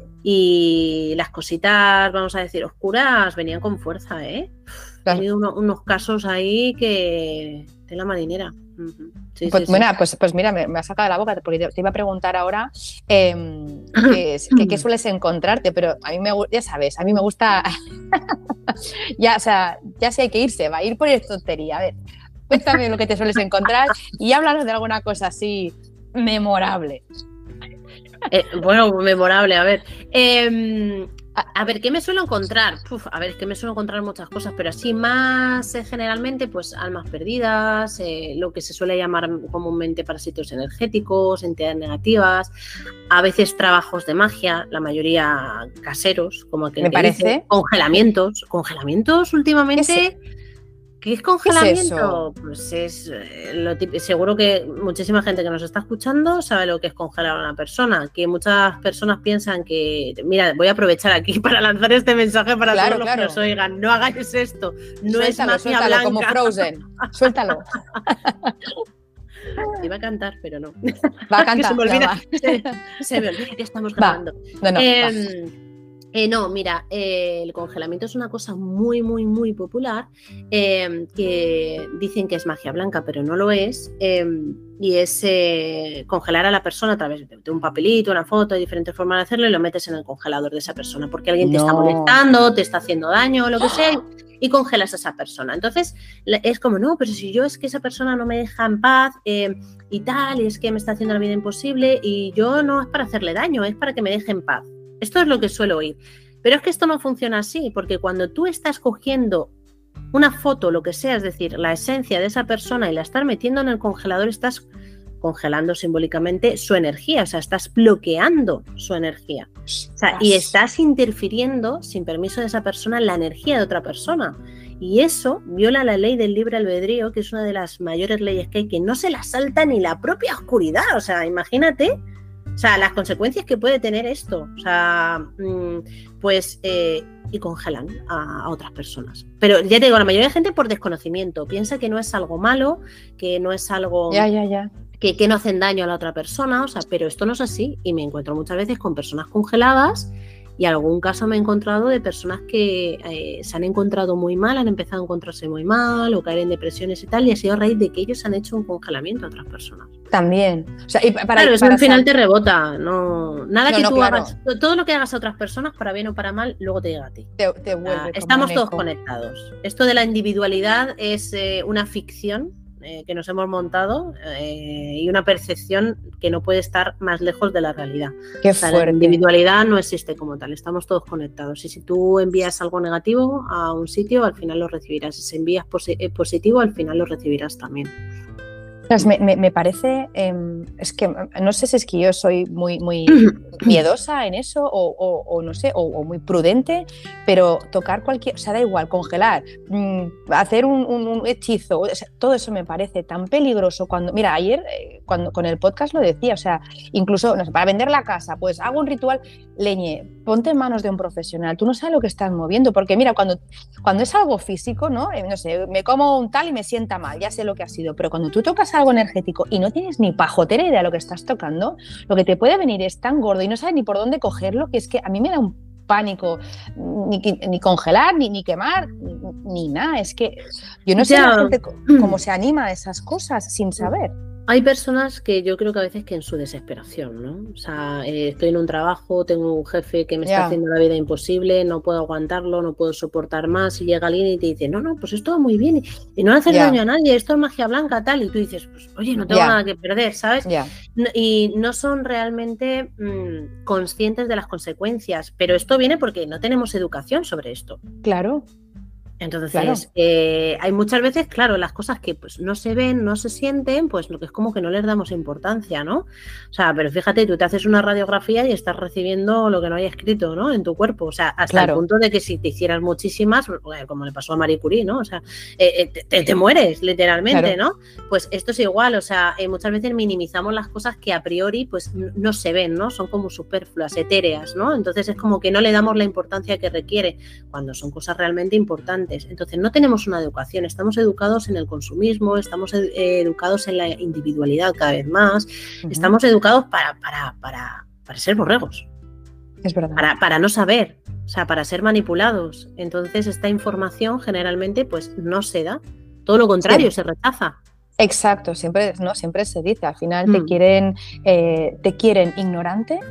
Y las cositas, vamos a decir, oscuras, venían con fuerza, ¿eh? Claro. Ha habido uno, unos casos ahí que... de la marinera. Uh-huh. Sí, pues, sí, bueno, sí. pues, pues mira, me, me ha sacado de la boca porque te, te iba a preguntar ahora eh, qué, qué, qué sueles encontrarte, pero a mí me ya sabes, a mí me gusta ya, o sea, ya si hay que irse, va a ir por el tontería. A ver, cuéntame lo que te sueles encontrar y háblanos de alguna cosa así memorable. Eh, bueno, memorable, a ver. Eh, A, a ver, ¿qué me suelo encontrar? Uf, a ver, es que me suelo encontrar muchas cosas, pero así más eh, generalmente, pues almas perdidas, eh, lo que se suele llamar comúnmente parásitos energéticos, entidades negativas, a veces trabajos de magia, la mayoría caseros, como aquel me que parece. dice, congelamientos, congelamientos últimamente. ¿Qué es congelamiento? ¿Qué es eso? Pues es eh, lo típico. Seguro que muchísima gente que nos está escuchando sabe lo que es congelar a una persona. Que muchas personas piensan que, mira, voy a aprovechar aquí para lanzar este mensaje para Claro, todos los claro. que nos oigan. No hagáis esto. No Suéltalo, es magia suéltalo, blanca. como Frozen. Suéltalo. Iba a cantar, pero no. Va a cantar. se me olvida. No, se, se me olvida que estamos va. grabando. No, no, eh, va. Eh, no, mira, eh, el congelamiento es una cosa muy, muy, muy popular eh, que dicen que es magia blanca, pero no lo es. Eh, y es eh, congelar a la persona a través de un papelito, una foto, hay diferentes formas de hacerlo y lo metes en el congelador de esa persona porque alguien te No. está molestando, te está haciendo daño, lo que sea, y congelas a esa persona. Entonces es como, no, pero si yo es que esa persona no me deja en paz eh, y tal, y es que me está haciendo la vida imposible y yo no es para hacerle daño, es para que me deje en paz. Esto es lo que suelo oír. Pero es que esto no funciona así, porque cuando tú estás cogiendo una foto, lo que sea, es decir, la esencia de esa persona y la estás metiendo en el congelador, estás congelando simbólicamente su energía, o sea, estás bloqueando su energía. O sea, y estás interfiriendo, sin permiso de esa persona, en la energía de otra persona. Y eso viola la ley del libre albedrío, que es una de las mayores leyes que hay, que no se la salta ni la propia oscuridad. O sea, imagínate... O sea, las consecuencias que puede tener esto, o sea, pues, eh, y congelan a, a otras personas. Pero ya te digo, la mayoría de gente por desconocimiento, piensa que no es algo malo, que no es algo ya, ya, ya. Que, que no hacen daño a la otra persona, o sea, pero esto no es así. Y me encuentro muchas veces con personas congeladas y algún caso me he encontrado de personas que eh, se han encontrado muy mal, han empezado a encontrarse muy mal o caer en depresiones y tal, y ha sido a raíz de que ellos han hecho un congelamiento a otras personas. También. O sea, y para, claro, eso para al final te rebota. No, nada no, que no, tú claro. hagas, todo lo que hagas a otras personas, para bien o para mal, luego te llega a ti. Te, te vuelve ah, como estamos un todos eco. conectados. Esto de la individualidad es eh, una ficción eh, que nos hemos montado eh, y una percepción que no puede estar más lejos de la realidad. Qué o sea, fuerte. La individualidad no existe como tal, estamos todos conectados. Y si tú envías algo negativo a un sitio, al final lo recibirás. Si envías posi- positivo, al final lo recibirás también. Me, me, me parece, eh, es que no sé si es que yo soy muy, muy miedosa en eso o, o, o no sé, o, o muy prudente, pero tocar cualquier, o sea, da igual, congelar, mmm, hacer un, un, un hechizo, o sea, todo eso me parece tan peligroso. Cuando, mira, ayer eh, cuando, con el podcast lo decía, o sea, incluso no sé, para vender la casa, pues hago un ritual, leñe, ponte en manos de un profesional, tú no sabes lo que estás moviendo, porque mira, cuando, cuando es algo físico, ¿no? Eh, no sé, me como un tal y me sienta mal, ya sé lo que ha sido, pero cuando tú tocas algo energético y no tienes ni pajotera idea de lo que estás tocando, lo que te puede venir es tan gordo y no sabes ni por dónde cogerlo, que es que a mí me da un pánico ni, ni congelar, ni, ni quemar, ni, ni nada. Es que yo no sé ya. la gente cómo se anima a esas cosas sin saber. Hay personas que yo creo que a veces que en su desesperación, ¿no? O sea, eh, estoy en un trabajo, tengo un jefe que me está yeah. haciendo la vida imposible, no puedo aguantarlo, no puedo soportar más, y llega alguien y te dice, no, no, pues esto va muy bien, y no haces yeah. daño a nadie, esto es magia blanca, tal, y tú dices, pues oye, no tengo yeah. nada que perder, ¿sabes? Yeah. No, y no son realmente mmm, conscientes de las consecuencias, pero esto viene porque no tenemos educación sobre esto. Claro. Entonces, claro. eh, hay muchas veces, claro, las cosas que pues, no se ven, no se sienten, pues lo que es como que no les damos importancia, ¿no? O sea, pero fíjate, tú te haces una radiografía y estás recibiendo lo que no hay escrito, ¿no? En tu cuerpo, o sea, hasta claro. el punto de que si te hicieras muchísimas, como le pasó a Marie Curie, ¿no? O sea, eh, te, te, te mueres, literalmente, claro. ¿no? Pues esto es igual, o sea, eh, muchas veces minimizamos las cosas que a priori, pues, no se ven, ¿no? Son como superfluas, etéreas, ¿no? Entonces es como que no le damos la importancia que requiere, cuando son cosas realmente importantes. Entonces no tenemos una educación, estamos educados en el consumismo, estamos ed- educados en la individualidad cada vez más, uh-huh. estamos educados para, para, para, para ser borregos. Es verdad. Para, para no saber, o sea, para ser manipulados. Entonces esta información generalmente pues no se da, todo lo contrario, sí. se rechaza. Exacto, siempre, ¿no? Siempre se dice, al final mm. te quieren, eh, te quieren ignorante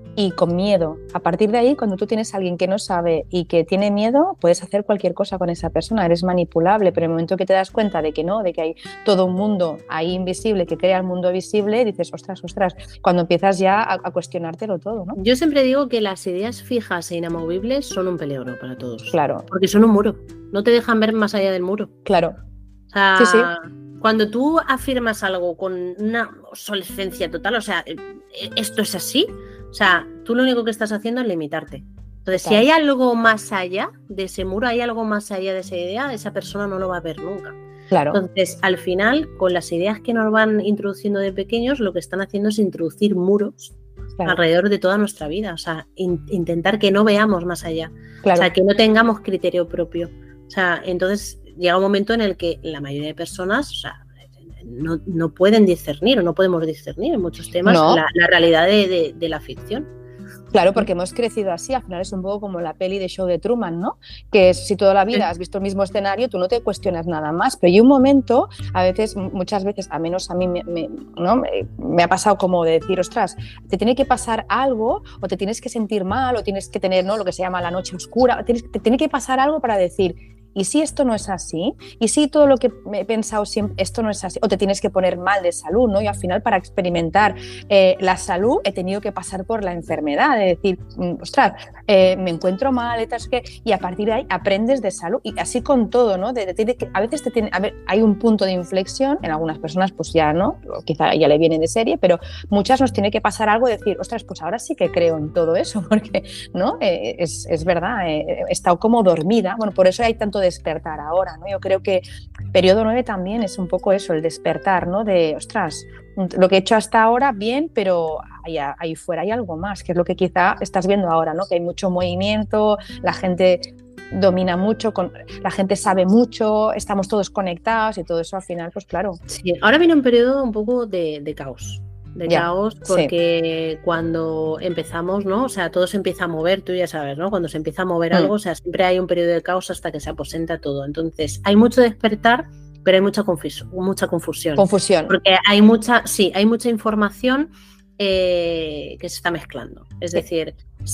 y con miedo. A partir de ahí, cuando tú tienes a alguien que no sabe y que tiene miedo, puedes hacer cualquier cosa con esa persona, eres manipulable, pero en el momento que te das cuenta de que no, de que hay todo un mundo ahí invisible que crea el mundo visible, dices, ostras, ostras, cuando empiezas ya a, a cuestionártelo todo, ¿no? Yo siempre digo que las ideas fijas e inamovibles son un peligro para todos. Claro. Porque son un muro, no te dejan ver más allá del muro. Claro. O sea, sí, sí. Cuando tú afirmas algo con una obsolescencia total, o sea, esto es así, o sea, tú lo único que estás haciendo es limitarte. Entonces, Total. si hay algo más allá de ese muro, hay algo más allá de esa idea, esa persona no lo va a ver nunca. Claro. Entonces, al final, con las ideas que nos van introduciendo de pequeños, lo que están haciendo es introducir muros claro. alrededor de toda nuestra vida. O sea, in- intentar que no veamos más allá. Claro. O sea, que no tengamos criterio propio. O sea, entonces llega un momento en el que la mayoría de personas, o sea, no, no pueden discernir o no podemos discernir en muchos temas no. la, la realidad de, de, de la ficción. Claro, porque hemos crecido así, al final es un poco como la peli de Show de Truman, ¿no? Que si toda la vida has visto el mismo escenario, tú no te cuestionas nada más, pero hay un momento, a veces, muchas veces, a menos a mí me, me, ¿no? me, me ha pasado como de decir, ostras, te tiene que pasar algo, o te tienes que sentir mal, o tienes que tener, ¿no? Lo que se llama la noche oscura, tienes, te tiene que pasar algo para decir, ¿y si esto no es así? ¿Y si todo lo que he pensado siempre, esto no es así? O te tienes que poner mal de salud, ¿no? Y al final para experimentar eh, la salud he tenido que pasar por la enfermedad, de decir, ostras, eh, me encuentro mal, y a partir de ahí aprendes de salud. Y así con todo, ¿no? De, de, de, de, a veces te tiene, a ver, hay un punto de inflexión, en algunas personas pues ya no, quizá ya le viene de serie, pero muchas nos tiene que pasar algo de decir, ostras, pues ahora sí que creo en todo eso, porque, ¿no? Eh, es, es verdad, eh, he estado como dormida, bueno, por eso hay tanto despertar ahora, ¿no? Yo creo que periodo nueve también es un poco eso, el despertar, ¿no? De, ostras, lo que he hecho hasta ahora, bien, pero ahí, ahí fuera hay algo más, que es lo que quizá estás viendo ahora, ¿no? Que hay mucho movimiento, la gente domina mucho, con, la gente sabe mucho, estamos todos conectados y todo eso al final, pues claro. Sí, ahora viene un periodo un poco de, de caos. de ya, caos porque sí. Cuando empezamos, ¿no? O sea, todo se empieza a mover, tú ya sabes, ¿no? Cuando se empieza a mover mm. algo, o sea, siempre hay un periodo de caos hasta que se aposenta todo. Entonces, hay mucho despertar, pero hay mucha confusión, mucha confusión. Confusión. Porque hay mucha, sí, hay mucha información eh, que se está mezclando. Es sí. decir,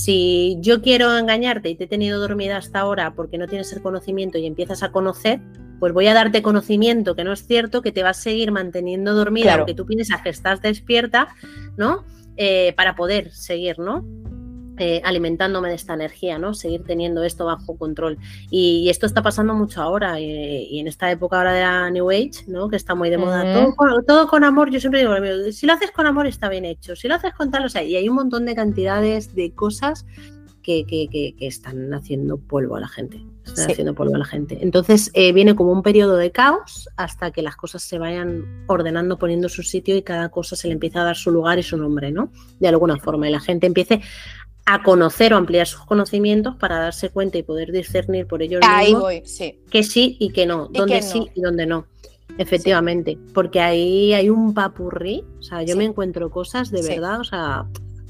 si yo quiero engañarte y te he tenido dormida hasta ahora porque no tienes el conocimiento y empiezas a conocer, pues voy a darte conocimiento que no es cierto, que te va a seguir manteniendo dormida, claro. aunque tú piensas que estás despierta, ¿no? Eh, para poder seguir, ¿no? Eh, alimentándome de esta energía, ¿no? Seguir teniendo esto bajo control. Y, y esto está pasando mucho ahora, y, y en esta época ahora de la New Age, ¿no? Que está muy de moda. Mm. Todo, con, todo con amor, yo siempre digo, si lo haces con amor está bien hecho, si lo haces con tal, o sea, y hay un montón de cantidades de cosas Que, que, que, que están haciendo polvo a la gente. Están sí. haciendo polvo a la gente. Entonces eh, viene como un periodo de caos hasta que las cosas se vayan ordenando, poniendo su sitio y cada cosa se le empieza a dar su lugar y su nombre, ¿no? De alguna forma. Y la gente empiece a conocer o ampliar sus conocimientos para darse cuenta y poder discernir por ellos Ahí mismos voy, sí. que sí y que no, y dónde que sí no. y dónde no. Efectivamente. Sí. Porque ahí hay un papurrí. O sea, yo sí. me encuentro cosas de verdad, sí. o sea...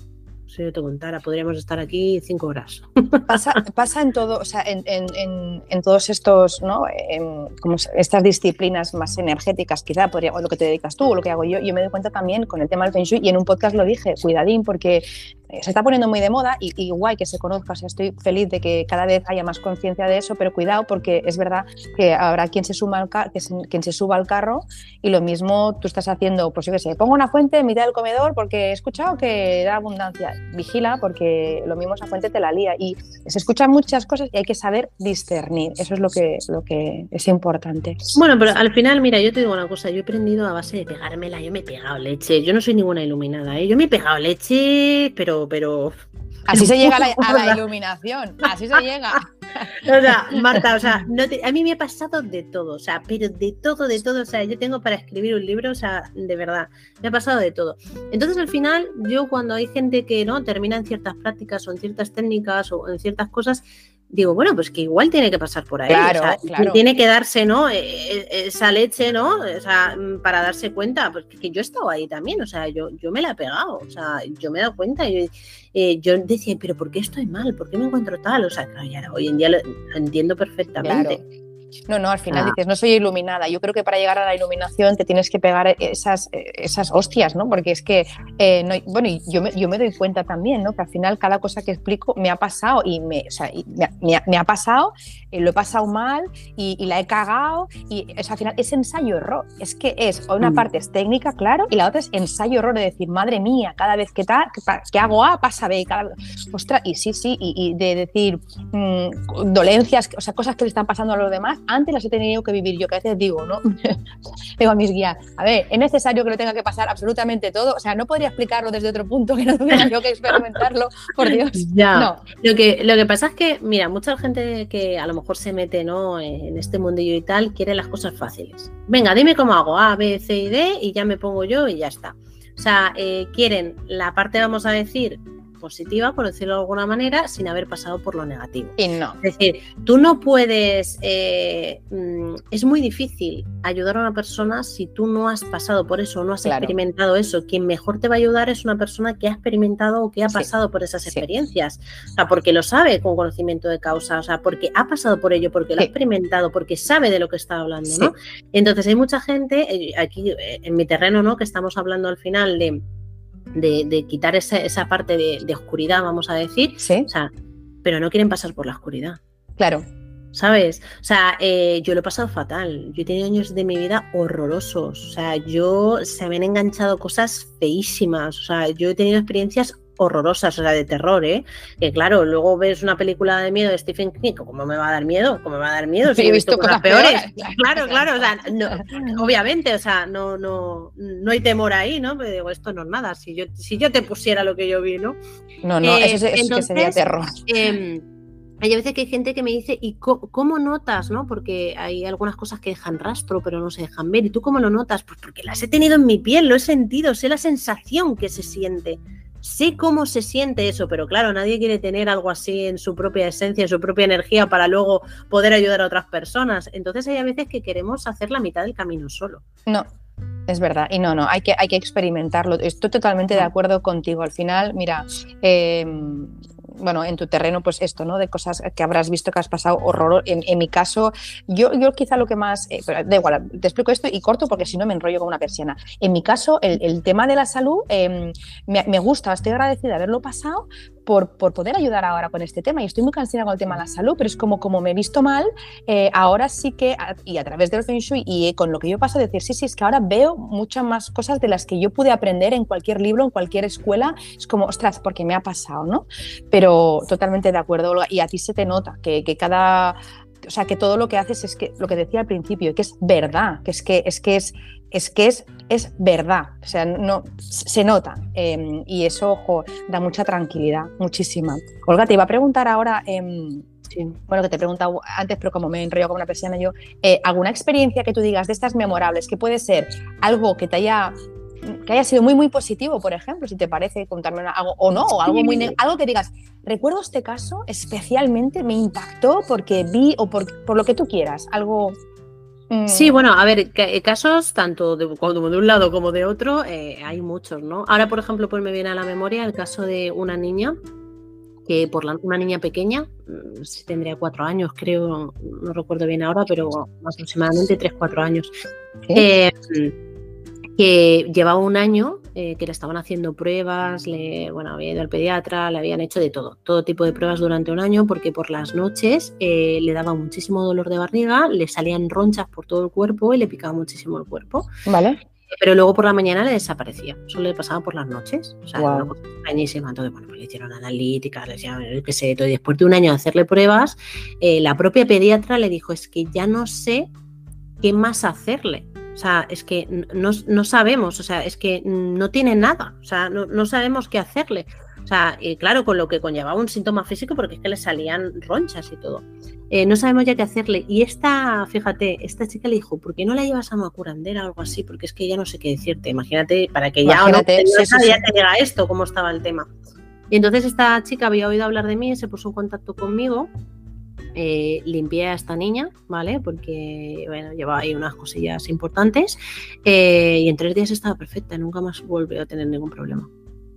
Si yo te contara, podríamos estar aquí cinco horas. Pasa, pasa en todo, o sea, en, en, en todos estos, ¿no? En, como estas disciplinas más energéticas, quizá, podría, o lo que te dedicas tú, o lo que hago yo. Yo me doy cuenta también con el tema del Feng Shui, y en un podcast lo dije, cuidadín, porque se está poniendo muy de moda y, y guay que se conozca, o sea, estoy feliz de que cada vez haya más conciencia de eso, pero cuidado porque es verdad que habrá quien se, suma al car- que se, quien se suba al carro y lo mismo tú estás haciendo, pues yo qué sé, pongo una fuente en mitad del comedor porque he escuchado que da abundancia. Vigila porque lo mismo esa fuente te la lía y se escuchan muchas cosas y hay que saber discernir, eso es lo que, lo que es importante. Bueno, pero al final, mira, yo te digo una cosa, yo he aprendido a base de pegármela, yo me he pegado leche, yo no soy ninguna iluminada, ¿eh? Yo me he pegado leche, pero pero así se llega a la, a la iluminación, así se llega. O sea, Marta, o sea, no te, a mí me ha pasado de todo, o sea, pero de todo, de todo, o sea, yo tengo para escribir un libro, o sea, de verdad, me ha pasado de todo. Entonces, al final, yo cuando hay gente que no termina en ciertas prácticas o en ciertas técnicas o en ciertas cosas, digo, bueno, pues que igual tiene que pasar por ahí, claro, o sea, claro. tiene que darse, ¿no? Esa leche, ¿no? O sea, para darse cuenta, pues que yo he estado ahí también, o sea, yo, yo me la he pegado, o sea, yo me he dado cuenta, yo, eh, yo decía, pero ¿por qué estoy mal? ¿Por qué me encuentro tal? O sea, claro, ya hoy en día lo, lo entiendo perfectamente. Claro. No, no, al final Ah. dices, no soy iluminada. Yo creo que para llegar a la iluminación te tienes que pegar esas, esas hostias, ¿no? Porque es que, eh, no, bueno, y yo me, yo me doy cuenta también, ¿no? Que al final cada cosa que explico me ha pasado y me, o sea, y me, me, ha, me ha pasado, eh, lo he pasado mal y, y la he cagado y o sea, al final es ensayo-error. Es que es, una parte es técnica, claro, y la otra es ensayo-error de decir, madre mía, cada vez que, ta, que, que hago A pasa B, cada, ostras, y sí, sí, y, y de decir mmm, dolencias, o sea, cosas que le están pasando a los demás, antes las he tenido que vivir yo, que a veces digo, ¿no? Digo a mis guías, a ver, ¿es necesario que lo tenga que pasar absolutamente todo? O sea, no podría explicarlo desde otro punto que no tuviera yo que experimentarlo, por Dios. Ya. No. Lo que, lo que pasa es que, mira, mucha gente que a lo mejor se mete, ¿no?, en este mundillo y tal, quiere las cosas fáciles. Venga, dime cómo hago A, B, C y D y ya me pongo yo y ya está. O sea, eh, quieren la parte, vamos a decir, positiva, por decirlo de alguna manera, sin haber pasado por lo negativo. Y no. Es decir, tú no puedes, eh, es muy difícil ayudar a una persona si tú no has pasado por eso, no has claro. experimentado eso. Quien mejor te va a ayudar es una persona que ha experimentado o que ha pasado sí. por esas experiencias. Sí. O sea, porque lo sabe con conocimiento de causa, o sea, porque ha pasado por ello, porque lo sí. ha experimentado, porque sabe de lo que está hablando, ¿no? Sí. Entonces hay mucha gente, aquí en mi terreno, ¿no?, que estamos hablando al final de De, de quitar esa, esa parte de, de oscuridad, vamos a decir, ¿sí? O sea, pero no quieren pasar por la oscuridad. Claro. ¿Sabes? O sea, eh, yo lo he pasado fatal. Yo he tenido años de mi vida horrorosos. O sea, yo se me han enganchado cosas feísimas. O sea, yo he tenido experiencias horrorosas, o sea, de terror, ¿eh? Que claro, luego ves una película de miedo de Stephen King, ¿cómo me va a dar miedo? ¿Cómo me va a dar miedo? Si sí, he visto, visto cosas, cosas peores. peores. Claro, claro, o sea, no, obviamente, o sea, no, no, no hay temor ahí, ¿no? Pero digo, esto no es nada. Si yo, si yo te pusiera lo que yo vi, ¿no? No, no, eh, eso, eso entonces, que sería terror. Eh, Hay veces que hay gente que me dice, ¿y cómo, cómo notas? ¿No? Porque hay algunas cosas que dejan rastro, pero no se dejan ver. ¿Y tú cómo lo notas? Pues porque las he tenido en mi piel, lo he sentido, sé la sensación que se siente. Sé cómo se siente eso, pero claro, nadie quiere tener algo así en su propia esencia, en su propia energía para luego poder ayudar a otras personas. Entonces hay a veces que queremos hacer la mitad del camino solo. No. Es verdad, y no, no, hay que, hay que experimentarlo. Estoy totalmente de acuerdo contigo. Al final, mira, eh, bueno, en tu terreno, pues esto, ¿no? De cosas que habrás visto que has pasado horror. En, en mi caso, yo, yo quizá lo que más, eh, pero da igual, te explico esto y corto porque si no me enrollo como una persiana. En mi caso, el, el tema de la salud eh, me, me gusta, estoy agradecida de haberlo pasado por, por poder ayudar ahora con este tema. Y estoy muy cansada con el tema de la salud, pero es como, como me he visto mal, eh, ahora sí que, a, y a través del Feng Shui y eh, con lo que yo paso, decir, sí, sí, es que ahora veo muchas más cosas de las que yo pude aprender en cualquier libro, en cualquier escuela. Es como, ostras, porque me ha pasado, ¿no? Pero totalmente de acuerdo, Olga, y a ti se te nota que, que cada... O sea, que todo lo que haces es que, lo que decía al principio, que es verdad, que es que es, que es, es, que es, es verdad, o sea, no, se nota, eh, y eso, ojo, da mucha tranquilidad, muchísima. Olga, te iba a preguntar ahora... Eh, Sí. Bueno, que te he preguntado antes, pero como me he enrollado como una persiana yo, eh, ¿alguna experiencia que tú digas de estas memorables, que puede ser algo que te haya, que haya sido muy, muy positivo, por ejemplo, si te parece contarme una, algo, o no, o algo, muy, algo que digas, recuerdo este caso especialmente, me impactó porque vi, o por, por lo que tú quieras, algo... Mm. Sí, bueno, a ver, casos tanto de, como de un lado como de otro, eh, hay muchos, ¿no? Ahora, por ejemplo, pues me viene a la memoria el caso de una niña, que por la, una niña pequeña, si tendría cuatro años, creo, no recuerdo bien ahora, pero aproximadamente tres, cuatro años, eh, que llevaba un año eh, que le estaban haciendo pruebas, le, bueno, había ido al pediatra, le habían hecho de todo, todo tipo de pruebas durante un año, porque por las noches eh, le daba muchísimo dolor de barriga, le salían ronchas por todo el cuerpo y le picaba muchísimo el cuerpo. Vale. Pero luego por la mañana le desaparecía, solo le pasaba por las noches, o sea, wow. Era una cosa extrañísima. Entonces, bueno, pues le hicieron analíticas, le hicieron, qué sé, todo, y después de un año de hacerle pruebas, eh, la propia pediatra le dijo, es que ya no sé qué más hacerle, o sea, es que no, no sabemos, o sea, es que no tiene nada, o sea, no, no sabemos qué hacerle. O sea, eh, claro, con lo que conllevaba un síntoma físico, porque es que le salían ronchas y todo. Eh, no sabemos ya qué hacerle. Y esta, fíjate, esta chica le dijo, ¿por qué no la llevas a una curandera o algo así? Porque es que ya no sé qué decirte. Imagínate, para que ya, Imagínate, o no, sí, sí, ya sí. te diga esto, cómo estaba el tema. Y entonces esta chica había oído hablar de mí y se puso en contacto conmigo. Eh, limpié a esta niña, ¿vale? Porque, bueno, llevaba ahí unas cosillas importantes. Eh, y en tres días estaba perfecta, nunca más volvió a tener ningún problema.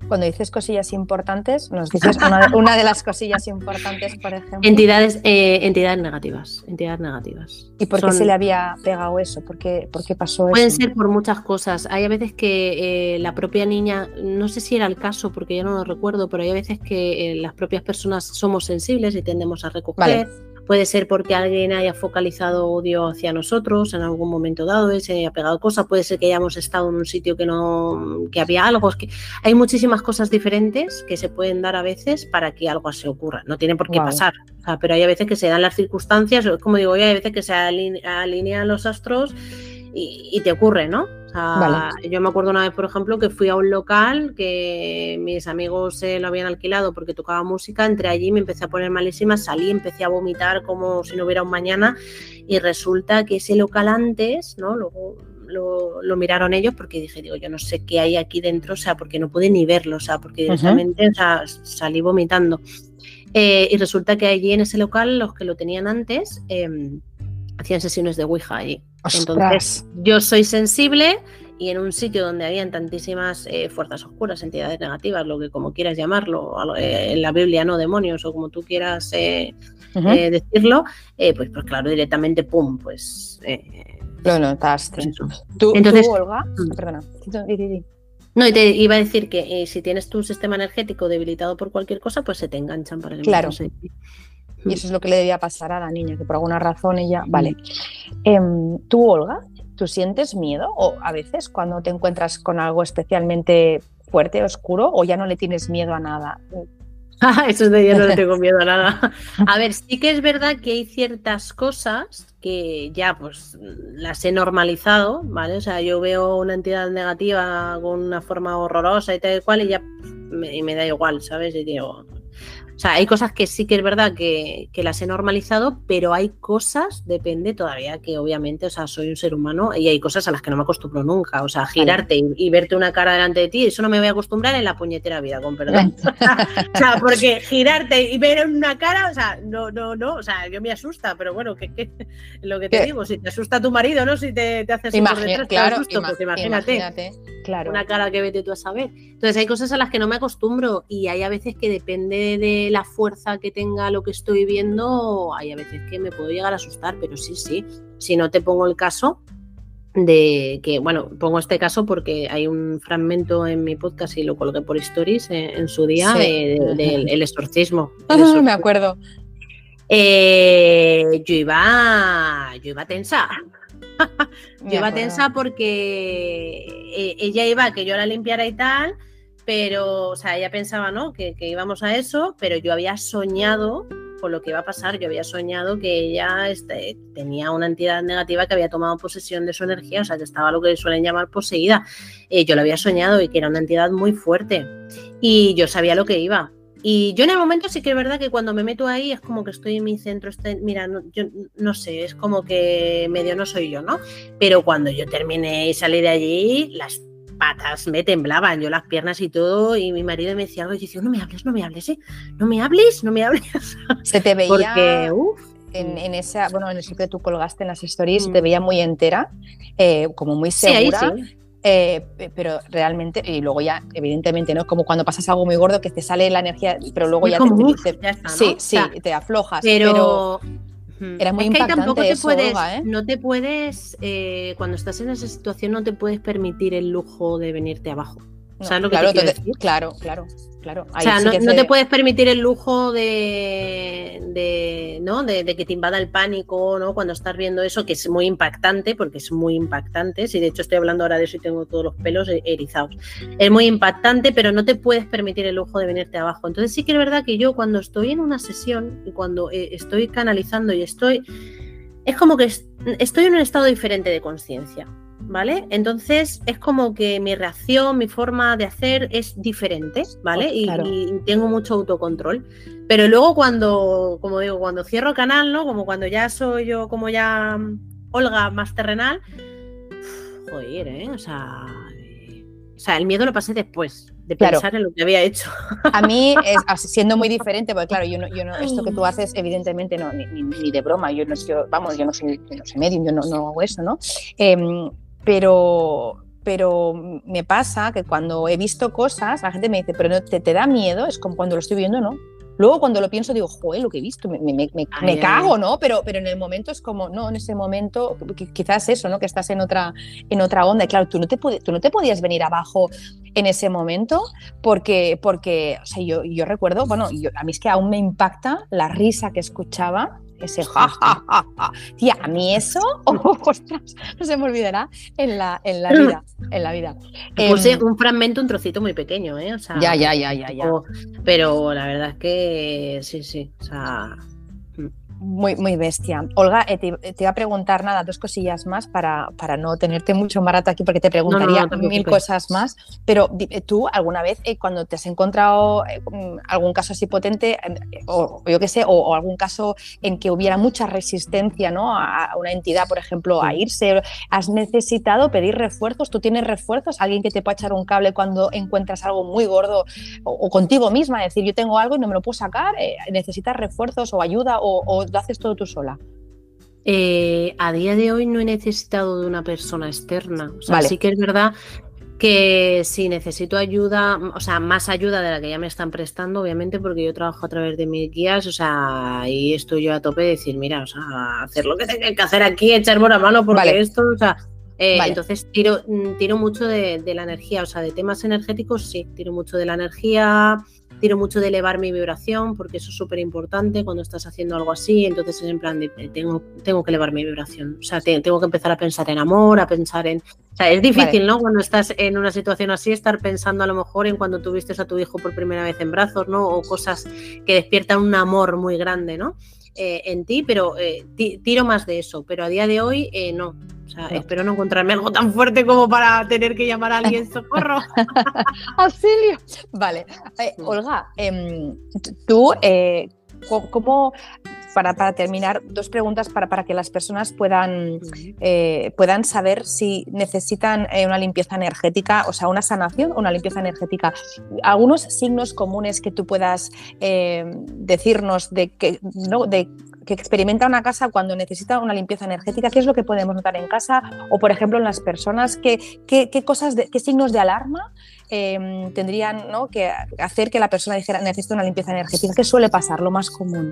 Cuando dices cosillas importantes, nos dices una de, una de las cosillas importantes, por ejemplo. Entidades, eh, entidades negativas, entidades negativas. ¿Y por qué Son... se le había pegado eso? ¿Por qué, por qué pasó eso? Pueden ser por muchas cosas. Hay a veces que eh, la propia niña, no sé si era el caso porque yo no lo recuerdo, pero hay a veces que eh, las propias personas somos sensibles y tendemos a recoger. Vale. Puede ser porque alguien haya focalizado odio hacia nosotros en algún momento dado y se haya pegado cosas. Puede ser que hayamos estado en un sitio que no, que había algo. Es que hay muchísimas cosas diferentes que se pueden dar a veces para que algo se ocurra. No tiene por qué wow. pasar. O sea, pero hay a veces que se dan las circunstancias, como digo yo, hay veces que se aline- alinean los astros y, y te ocurre, ¿no? O sea, vale. Yo me acuerdo una vez, por ejemplo, que fui a un local que mis amigos se lo habían alquilado porque tocaba música, entré allí, me empecé a poner malísima, salí, empecé a vomitar como si no hubiera un mañana y resulta que ese local antes, ¿no? Luego lo, lo miraron ellos porque dije, digo, yo no sé qué hay aquí dentro, o sea, porque no pude ni verlo, o sea, porque directamente uh-huh. o sea, salí vomitando. Eh, y resulta que allí en ese local, los que lo tenían antes, eh, hacían sesiones de Ouija allí. Entonces, yo soy sensible y en un sitio donde habían tantísimas eh, fuerzas oscuras, entidades negativas, lo que como quieras llamarlo, eh, en la Biblia no demonios o como tú quieras eh, uh-huh. eh, decirlo, eh, pues, pues claro, directamente pum, pues... Eh, lo notaste. Pues ¿Tú, Entonces, tú, Olga? Perdona. Di, di, di. No, y te iba a decir que eh, si tienes tu sistema energético debilitado por cualquier cosa, pues se te enganchan para el Claro. Y eso es lo que le debía pasar a la niña, que por alguna razón ella... Vale. Eh, ¿Tú, Olga, tú sientes miedo o a veces cuando te encuentras con algo especialmente fuerte, oscuro, o ya no le tienes miedo a nada? Eso es de ya no le tengo miedo a nada. A ver, sí que es verdad que hay ciertas cosas que ya pues las he normalizado, ¿vale? O sea, yo veo una entidad negativa con una forma horrorosa y tal y cual y ya me, y me da igual, ¿sabes? Y digo... O sea, hay cosas que sí que es verdad que, que las he normalizado, pero hay cosas, depende todavía, que obviamente, o sea, soy un ser humano y hay cosas a las que no me acostumbro nunca. O sea, girarte y, y verte una cara delante de ti, eso no me voy a acostumbrar en la puñetera vida, con perdón. O sea, porque girarte y ver una cara, o sea, no, no, no, o sea, yo me asusta, pero bueno, que, que lo que te ¿Qué? digo, si te asusta tu marido, ¿no? Si te, te haces Imagina, por detrás, claro, te asusto, ima- pues imagínate. imagínate claro. Una cara que vete tú a saber. Entonces hay cosas a las que no me acostumbro y hay a veces que depende de la fuerza que tenga lo que estoy viendo, hay a veces que me puedo llegar a asustar, pero sí, sí. Si no te pongo el caso de que, bueno, pongo este caso porque hay un fragmento en mi podcast y lo colgué por stories en, en su día sí. del de, de, de, exorcismo. El exorcismo. Me acuerdo. Eh, yo iba, yo iba tensa. Yo iba tensa porque ella iba a que yo la limpiara y tal, pero, o sea, ella pensaba, ¿no? Que, que íbamos a eso, pero yo había soñado con lo que iba a pasar. Yo había soñado que ella este, tenía una entidad negativa que había tomado posesión de su energía, o sea, que estaba lo que suelen llamar poseída. Eh, yo lo había soñado y que era una entidad muy fuerte y yo sabía lo que iba. Y yo en el momento sí que es verdad que cuando me meto ahí es como que estoy en mi centro, estoy, mira, no, yo no sé, es como que medio no soy yo, ¿no? Pero cuando yo terminé y salí de allí, las patas me temblaban, yo las piernas y todo, y mi marido me decía algo y yo decía, no me hables, no me hables, ¿eh? No me hables, no me hables. Se te veía... Porque, uf, En, en esa, bueno, en eso que tú colgaste en las stories, mm. te veía muy entera, eh, como muy segura. Sí, ahí sí. Eh, pero realmente, y luego ya, evidentemente, ¿no? Como cuando pasas algo muy gordo que te sale la energía, pero luego ya como, te, uf, te, te ya está, ¿no? sí, sí, o sea, te aflojas. Pero, pero era muy es que impactante tampoco te eso, puedes, Olga, ¿eh? no te puedes, eh, cuando estás en esa situación, no te puedes permitir el lujo de venirte abajo. No, ¿Sabes lo que claro, te quiero te, decir? Claro, claro, claro. Ahí o sea, sí no, que no se... te puedes permitir el lujo de, de, ¿no? de, de que te invada el pánico, ¿no? Cuando estás viendo eso, que es muy impactante, porque es muy impactante. Si de hecho estoy hablando ahora de eso y tengo todos los pelos erizados. Es muy impactante, pero no te puedes permitir el lujo de venirte abajo. Entonces sí que es verdad que yo cuando estoy en una sesión y cuando eh, estoy canalizando y estoy... Es como que estoy en un estado diferente de conciencia. ¿Vale? Entonces es como que mi reacción, mi forma de hacer es diferente, ¿vale? Y, claro. y tengo mucho autocontrol. Pero luego cuando, como digo, cuando cierro canal, ¿no? Como cuando ya soy yo, como ya Olga más terrenal, uf, joder, ¿eh? O sea, eh, o sea, el miedo lo pasé después de pensar claro. en lo que había hecho. A mí, es, siendo muy diferente, porque claro, yo no, yo no, esto que tú haces, evidentemente, no, ni, ni, ni de broma, yo no, yo, vamos, yo no soy, yo no soy medium, yo no, no hago eso, ¿no? Eh, Pero, pero me pasa que cuando he visto cosas, la gente me dice, pero no, ¿te, te da miedo? Es como cuando lo estoy viendo, ¿no? Luego cuando lo pienso digo, joder, lo que he visto, me, me, me, me Ay, cago, ay. ¿no? Pero, pero en el momento es como, no, en ese momento, quizás eso, ¿no? Que estás en otra, en otra onda. Y claro, tú no, te, tú no te podías venir abajo en ese momento porque, porque o sea, yo, yo recuerdo, bueno, yo, a mí es que aún me impacta la risa que escuchaba. Ese ja, ja, ja, ja. Tía, a mí eso, oh, ostras, no se me olvidará en la, en la vida, en la vida. Te puse eh, un fragmento, un trocito muy pequeño, ¿eh? O sea, ya, ya, ya, ya, ya. Pero la verdad es que sí, sí, o sea... Muy, muy bestia. Olga, eh, te, te iba a preguntar nada, dos cosillas más para, para no tenerte mucho más rato aquí porque te preguntaría no, no, no mil cosas más, pero tú alguna vez eh, cuando te has encontrado eh, algún caso así potente eh, o yo qué sé, o, o algún caso en que hubiera mucha resistencia, ¿no? a, a una entidad, por ejemplo, a irse, ¿has necesitado pedir refuerzos? ¿Tú tienes refuerzos? ¿Alguien que te pueda echar un cable cuando encuentras algo muy gordo o, o contigo misma? Es decir, yo tengo algo y no me lo puedo sacar, eh, ¿necesitas refuerzos o ayuda o, o lo haces todo tú sola? Eh, a día de hoy no he necesitado de una persona externa. O sea, vale. sí que es verdad que si necesito ayuda, o sea, más ayuda de la que ya me están prestando, obviamente, porque yo trabajo a través de mis guías, o sea, y estoy yo a tope de decir, mira, o sea, hacer lo que tenga que hacer aquí, echar buena mano, porque vale. esto, o sea, eh, vale. entonces tiro, tiro mucho de, de la energía, o sea, de temas energéticos, sí, tiro mucho de la energía. Tiro mucho de elevar mi vibración, porque eso es súper importante cuando estás haciendo algo así. Entonces es en plan de tengo, tengo que elevar mi vibración. O sea, te, tengo que empezar a pensar en amor, a pensar en... O sea, es difícil, vale. ¿no? Cuando estás en una situación así, estar pensando a lo mejor en cuando tuviste a tu hijo por primera vez en brazos, ¿no? O cosas que despiertan un amor muy grande, ¿no? Eh, en ti, pero eh, tiro más de eso. Pero a día de hoy, eh, no. O sea, no. Espero no encontrarme algo tan fuerte como para tener que llamar a alguien, socorro. Auxilio. Vale. Eh, Olga, eh, tú, eh, ¿cómo, para, para terminar, dos preguntas para, para que las personas puedan, eh, puedan saber si necesitan eh, una limpieza energética, o sea, una sanación o una limpieza energética? Algunos signos comunes que tú puedas eh, decirnos de que, ¿no? de que experimenta una casa cuando necesita una limpieza energética, ¿qué es lo que podemos notar en casa? O, por ejemplo, en las personas, ¿qué, qué, qué, cosas de, qué signos de alarma eh, tendrían, ¿no? que hacer que la persona dijera necesito una limpieza energética? ¿Qué suele pasar, lo más común?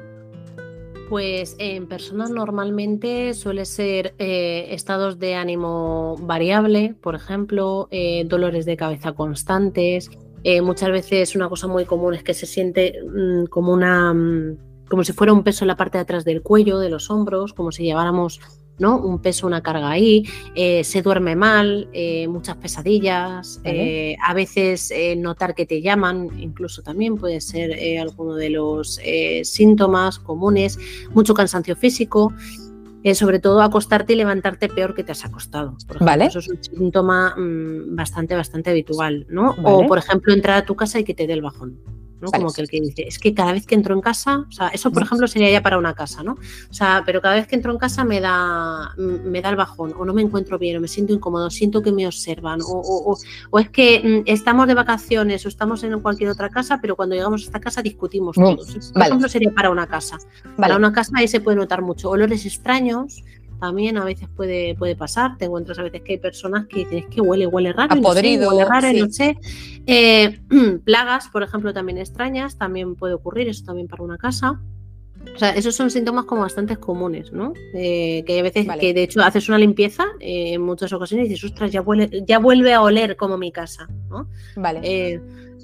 Pues en personas normalmente suele ser eh, estados de ánimo variable, por ejemplo, eh, dolores de cabeza constantes. Eh, muchas veces una cosa muy común es que se siente mmm, como una... Mmm, como si fuera un peso en la parte de atrás del cuello, de los hombros, como si lleváramos, ¿no? un peso, una carga ahí, eh, se duerme mal, eh, muchas pesadillas, ¿vale? eh, a veces eh, notar que te llaman, incluso también puede ser eh, alguno de los eh, síntomas comunes, mucho cansancio físico, eh, sobre todo acostarte y levantarte peor que te has acostado. Por ejemplo, ¿vale? Eso es un síntoma mmm, bastante, bastante habitual, ¿no? ¿Vale? O, por ejemplo, entrar a tu casa y que te dé el bajón. ¿no? Vale. Como que el que dice, es que cada vez que entro en casa, o sea, eso por ejemplo sería ya para una casa, ¿no? O sea, pero cada vez que entro en casa me da, me da el bajón, o no me encuentro bien, o me siento incómodo, siento que me observan, o, o, o, o es que mm, estamos de vacaciones o estamos en cualquier otra casa, pero cuando llegamos a esta casa discutimos mm, todos. Por vale. ejemplo, sería para una casa. Vale. Para una casa ahí se puede notar mucho. Olores extraños. También a veces puede, puede pasar, te encuentras a veces que hay personas que dicen es que huele, huele raro, a podrido, no sé, huele raro, sí. no sé. Eh, plagas, por ejemplo, también extrañas, también puede ocurrir, eso también para una casa. O sea, esos son síntomas como bastante comunes, ¿no? Eh, que a veces, vale. que de hecho haces una limpieza eh, en muchas ocasiones y dices, ostras, ya, huele, ya vuelve a oler como mi casa, ¿no? Vale. Eh,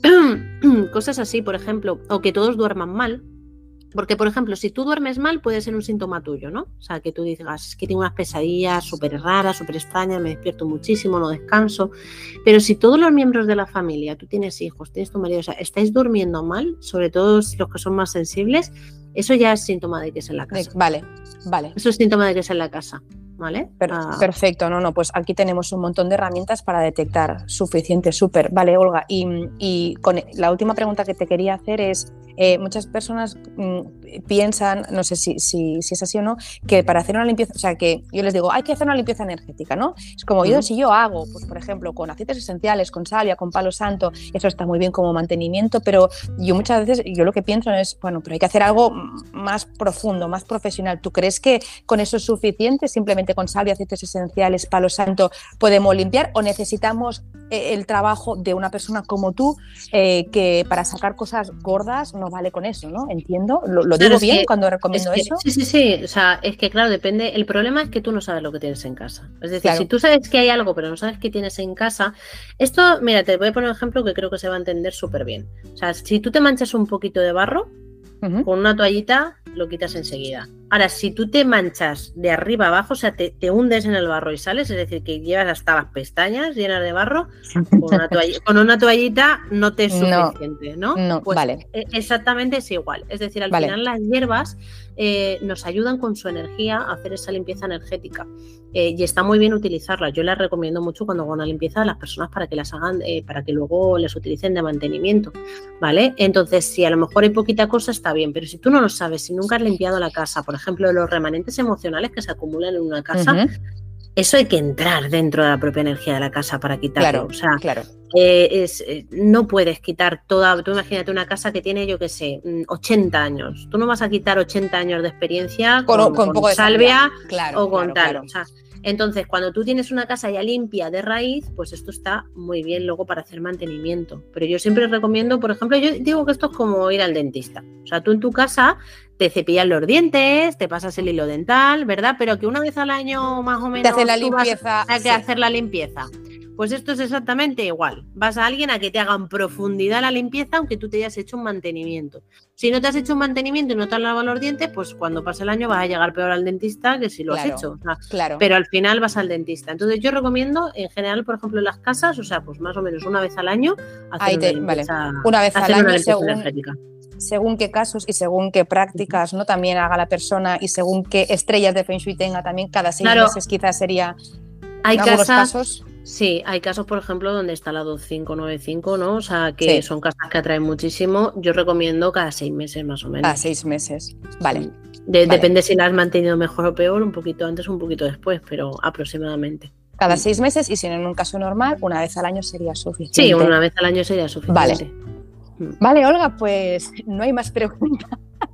cosas así, por ejemplo, o que todos duerman mal. Porque, por ejemplo, si tú duermes mal, puede ser un síntoma tuyo, ¿no? O sea, que tú digas, es que tengo unas pesadillas súper raras, súper extrañas, me despierto muchísimo, no descanso. Pero si todos los miembros de la familia, tú tienes hijos, tienes tu marido, o sea, estáis durmiendo mal, sobre todo los que son más sensibles, eso ya es síntoma de que es en la casa. Vale, vale. Eso es síntoma de que es en la casa. ¿Vale? Per ah. Perfecto, no, no, pues aquí tenemos un montón de herramientas para detectar, suficiente, súper. Vale, Olga, y, y con la última pregunta que te quería hacer es, eh, muchas personas mm, piensan, no sé si, si, si es así o no, que para hacer una limpieza, o sea, que yo les digo, hay que hacer una limpieza energética, ¿no? Es como, uh-huh. yo si yo hago, pues por ejemplo, con aceites esenciales, con salvia, con palo santo, eso está muy bien como mantenimiento, pero yo muchas veces, yo lo que pienso es, bueno, pero hay que hacer algo más profundo, más profesional. ¿Tú crees que con eso es suficiente, simplemente simplemente con salvia, aceites esenciales, palo santo, podemos limpiar, o necesitamos eh, el trabajo de una persona como tú, eh, que para sacar cosas gordas no vale con eso, ¿no? Entiendo, lo, lo digo bien que, cuando recomiendo es que, eso. Sí, sí, sí, o sea, es que claro, depende, el problema es que tú no sabes lo que tienes en casa. Es decir, Claro. si tú sabes que hay algo, pero no sabes qué tienes en casa, esto, mira, te voy a poner un ejemplo que creo que se va a entender súper bien. O sea, si tú te manchas un poquito de barro, uh-huh. con una toallita lo quitas enseguida. Ahora, si tú te manchas de arriba abajo, o sea, te, te hundes en el barro y sales, es decir, que llevas hasta las pestañas llenas de barro, con una, toall- con una toallita no te es suficiente, ¿no? No, pues vale. Exactamente es igual. Es decir, al vale. final las hierbas eh, nos ayudan con su energía a hacer esa limpieza energética. Eh, y está muy bien utilizarlas. Yo las recomiendo mucho cuando hago una limpieza a las personas para que las hagan, eh, para que luego las utilicen de mantenimiento, ¿vale? Entonces, si a lo mejor hay poquita cosa, está bien, pero si tú no lo sabes, si nunca has limpiado la casa, por ejemplo, los remanentes emocionales que se acumulan en una casa, uh-huh. eso hay que entrar dentro de la propia energía de la casa para quitarlo. Claro, o sea, claro. Eh, es, eh, no puedes quitar toda, tú imagínate una casa que tiene, yo qué sé, ochenta años. Tú no vas a quitar ochenta años de experiencia con, con, con, con poco de salvia claro, o con claro, tal. Claro. O sea, entonces, cuando tú tienes una casa ya limpia de raíz, pues esto está muy bien luego para hacer mantenimiento. Pero yo siempre recomiendo, por ejemplo, yo digo que esto es como ir al dentista. O sea, tú en tu casa te cepillas los dientes, te pasas el hilo dental, ¿verdad? Pero que una vez al año más o menos te hace la tú limpieza, vas a sí. hacer la limpieza. Pues esto es exactamente igual. Vas a alguien a que te haga en profundidad la limpieza, aunque tú te hayas hecho un mantenimiento. Si no te has hecho un mantenimiento y no te has lavado los dientes, pues cuando pase el año vas a llegar peor al dentista que si lo claro, has hecho. O sea, claro. Pero al final vas al dentista. Entonces yo recomiendo, en general, por ejemplo, en las casas, o sea, pues más o menos una vez al año, hacer Ahí te, una limpieza, vale. Una vez hacer al año, una limpieza según, energética. Según qué casos y según qué prácticas, ¿no? También haga la persona y según qué estrellas de Feng Shui tenga también, cada seis claro. meses quizás sería hay en algunos casas, casos. Sí, hay casos, por ejemplo, donde está la dos cinco nueve cinco, ¿no? O sea, que sí. son casas que atraen muchísimo. Yo recomiendo cada seis meses más o menos. Cada seis meses, vale. De, vale. Depende si la has mantenido mejor o peor, un poquito antes o un poquito después, pero aproximadamente. Cada seis meses y si no en un caso normal, una vez al año sería suficiente. Sí, una vez al año sería suficiente. Vale, vale Olga, pues no hay más preguntas.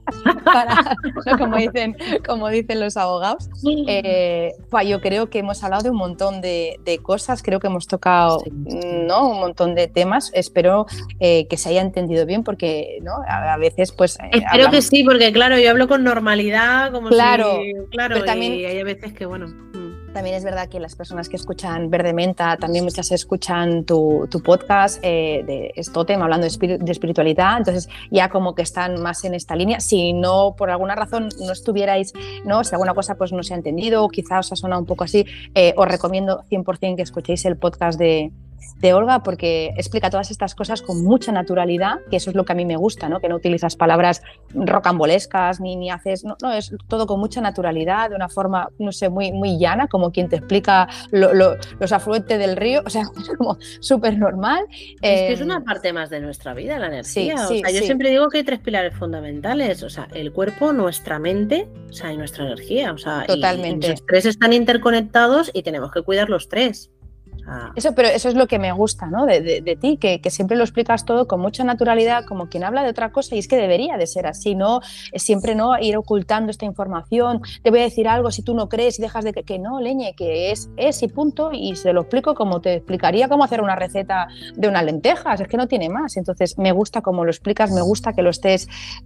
Para, ¿no? como, dicen, como dicen los abogados. Eh, pues yo creo que hemos hablado de un montón de, de cosas, creo que hemos tocado sí, sí. ¿no? un montón de temas. Espero eh, que se haya entendido bien porque ¿no? a, a veces pues... Eh, Espero hablamos... que sí, porque claro, yo hablo con normalidad, como claro, si... Claro, pero también... y hay veces que bueno... También es verdad que las personas que escuchan Verde Menta, también muchas escuchan tu, tu podcast eh, de Stotem, hablando de, espir de espiritualidad, entonces ya como que están más en esta línea. Si no, por alguna razón no estuvierais, ¿no? Si alguna cosa pues no se ha entendido o quizá os ha sonado un poco así, eh, os recomiendo cien por cien que escuchéis el podcast de, de Olga porque explica todas estas cosas con mucha naturalidad, que eso es lo que a mí me gusta, ¿no? Que no utilizas palabras rocambolescas ni, ni haces, no, no, es todo con mucha naturalidad, de una forma, no sé, muy, muy llana, como quien te explica lo, lo, los afluentes del río, o sea, es como súper normal. Es que es una parte más de nuestra vida, la energía. Sí, sí, o sea, yo sí. siempre digo que hay tres pilares fundamentales, o sea, el cuerpo, nuestra mente, o sea, y nuestra energía, o sea, totalmente. Y, y los tres están interconectados y tenemos que cuidar los tres. Ah. Eso, pero eso es lo que me gusta, ¿no? de, de, de ti, que, que siempre lo explicas todo con mucha naturalidad, como quien habla de otra cosa, y es que debería de ser así, ¿no? Siempre no ir ocultando esta información, te voy a decir algo, si tú no crees y dejas de que, que no, leñe, que es, es y punto, y se lo explico como te explicaría cómo hacer una receta de unas lentejas, es que no tiene más. Entonces me gusta cómo lo explicas, me gusta que lo estés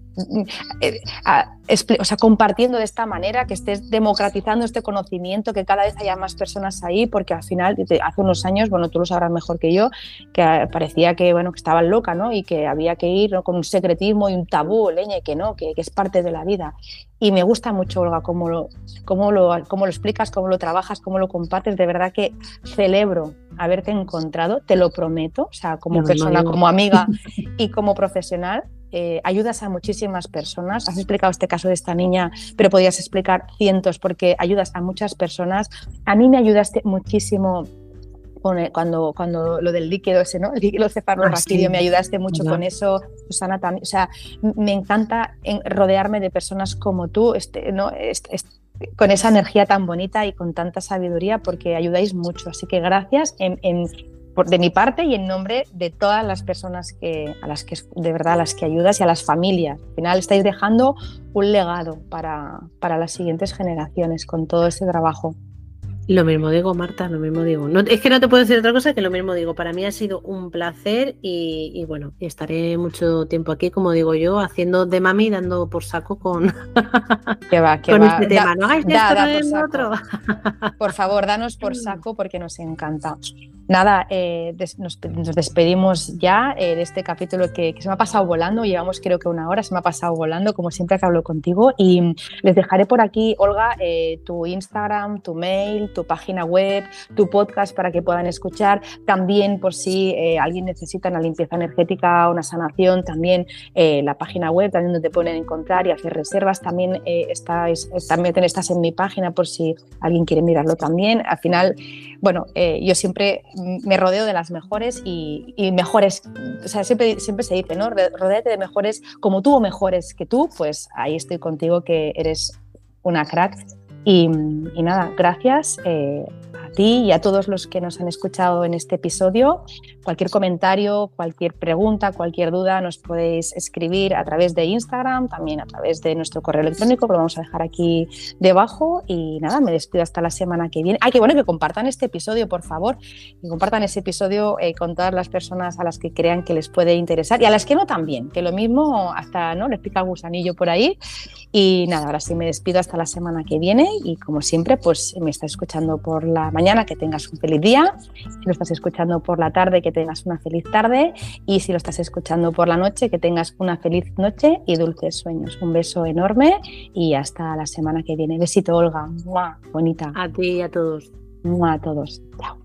eh, a, o sea, compartiendo de esta manera, que estés democratizando este conocimiento, que cada vez haya más personas ahí, porque al final, hace unos años, bueno, tú lo sabrás mejor que yo, que parecía que, bueno, que estaba loca, ¿no? Y que había que ir, ¿no? Con un secretismo y un tabú, leña, y que no, que, que es parte de la vida. Y me gusta mucho, Olga, cómo lo, cómo, lo, cómo lo explicas, cómo lo trabajas, cómo lo compartes. De verdad que celebro haberte encontrado, te lo prometo, o sea, como no, persona, no, no. como amiga y como profesional. Eh, ayudas a muchísimas personas. Has explicado este caso de esta niña, pero podías explicar cientos porque ayudas a muchas personas. A mí me ayudaste muchísimo cuando, cuando lo del líquido ese, ¿no? El líquido cefalorraquídeo, ah, sí. Me ayudaste mucho ¿verdad? Con eso, Susana también. O sea, me encanta rodearme de personas como tú, este, ¿no? Este, este, con esa energía tan bonita y con tanta sabiduría, porque ayudáis mucho. Así que gracias en, en, por, de mi parte y en nombre de todas las personas que, a las que de verdad a las que ayudas y a las familias. Al final estáis dejando un legado para, para las siguientes generaciones con todo este trabajo. Lo mismo digo, Marta, lo mismo digo. No, es que no te puedo decir otra cosa que lo mismo digo. Para mí ha sido un placer y, y bueno, estaré mucho tiempo aquí, como digo yo, haciendo de mami, dando por saco con, que va, que con va. este tema. Da, No hagáis da, esto, da no por hagáis lo saco. otro. Por favor, danos por saco porque nos encanta. Nada, eh, des, nos, nos despedimos ya eh, de este capítulo que, que se me ha pasado volando. Llevamos creo que una hora, se me ha pasado volando, como siempre que hablo contigo. Y les dejaré por aquí, Olga, eh, tu Instagram, tu mail, tu página web, tu podcast para que puedan escuchar. También, por si eh, alguien necesita una limpieza energética, una sanación, también eh, la página web, también donde te pueden encontrar y hacer reservas. También, eh, estáis, también estás en mi página por si alguien quiere mirarlo también. Al final, bueno, eh, yo siempre me rodeo de las mejores y, y mejores, o sea, siempre, siempre se dice, ¿no? Rodéate de mejores como tú o mejores que tú, pues ahí estoy contigo, que eres una crack. Y, y nada, gracias eh, a ti y a todos los que nos han escuchado en este episodio. Cualquier comentario, cualquier pregunta, cualquier duda nos podéis escribir a través de Instagram, también a través de nuestro correo electrónico, que lo vamos a dejar aquí debajo. Y nada, me despido hasta la semana que viene. Ay, que bueno, que compartan este episodio, por favor, que compartan ese episodio eh, con todas las personas a las que crean que les puede interesar y a las que no también, que lo mismo hasta, ¿no?, les pica el gusanillo por ahí. Y nada, ahora sí me despido hasta la semana que viene y como siempre, pues me estás escuchando por la mañana, que tengas un feliz día. Si lo estás escuchando por la tarde, que tengas una feliz tarde, y si lo estás escuchando por la noche, que tengas una feliz noche y dulces sueños. Un beso enorme y hasta la semana que viene. Besito, Olga. ¡Mua! Bonita. A ti y a todos. ¡Mua! A todos. Chao.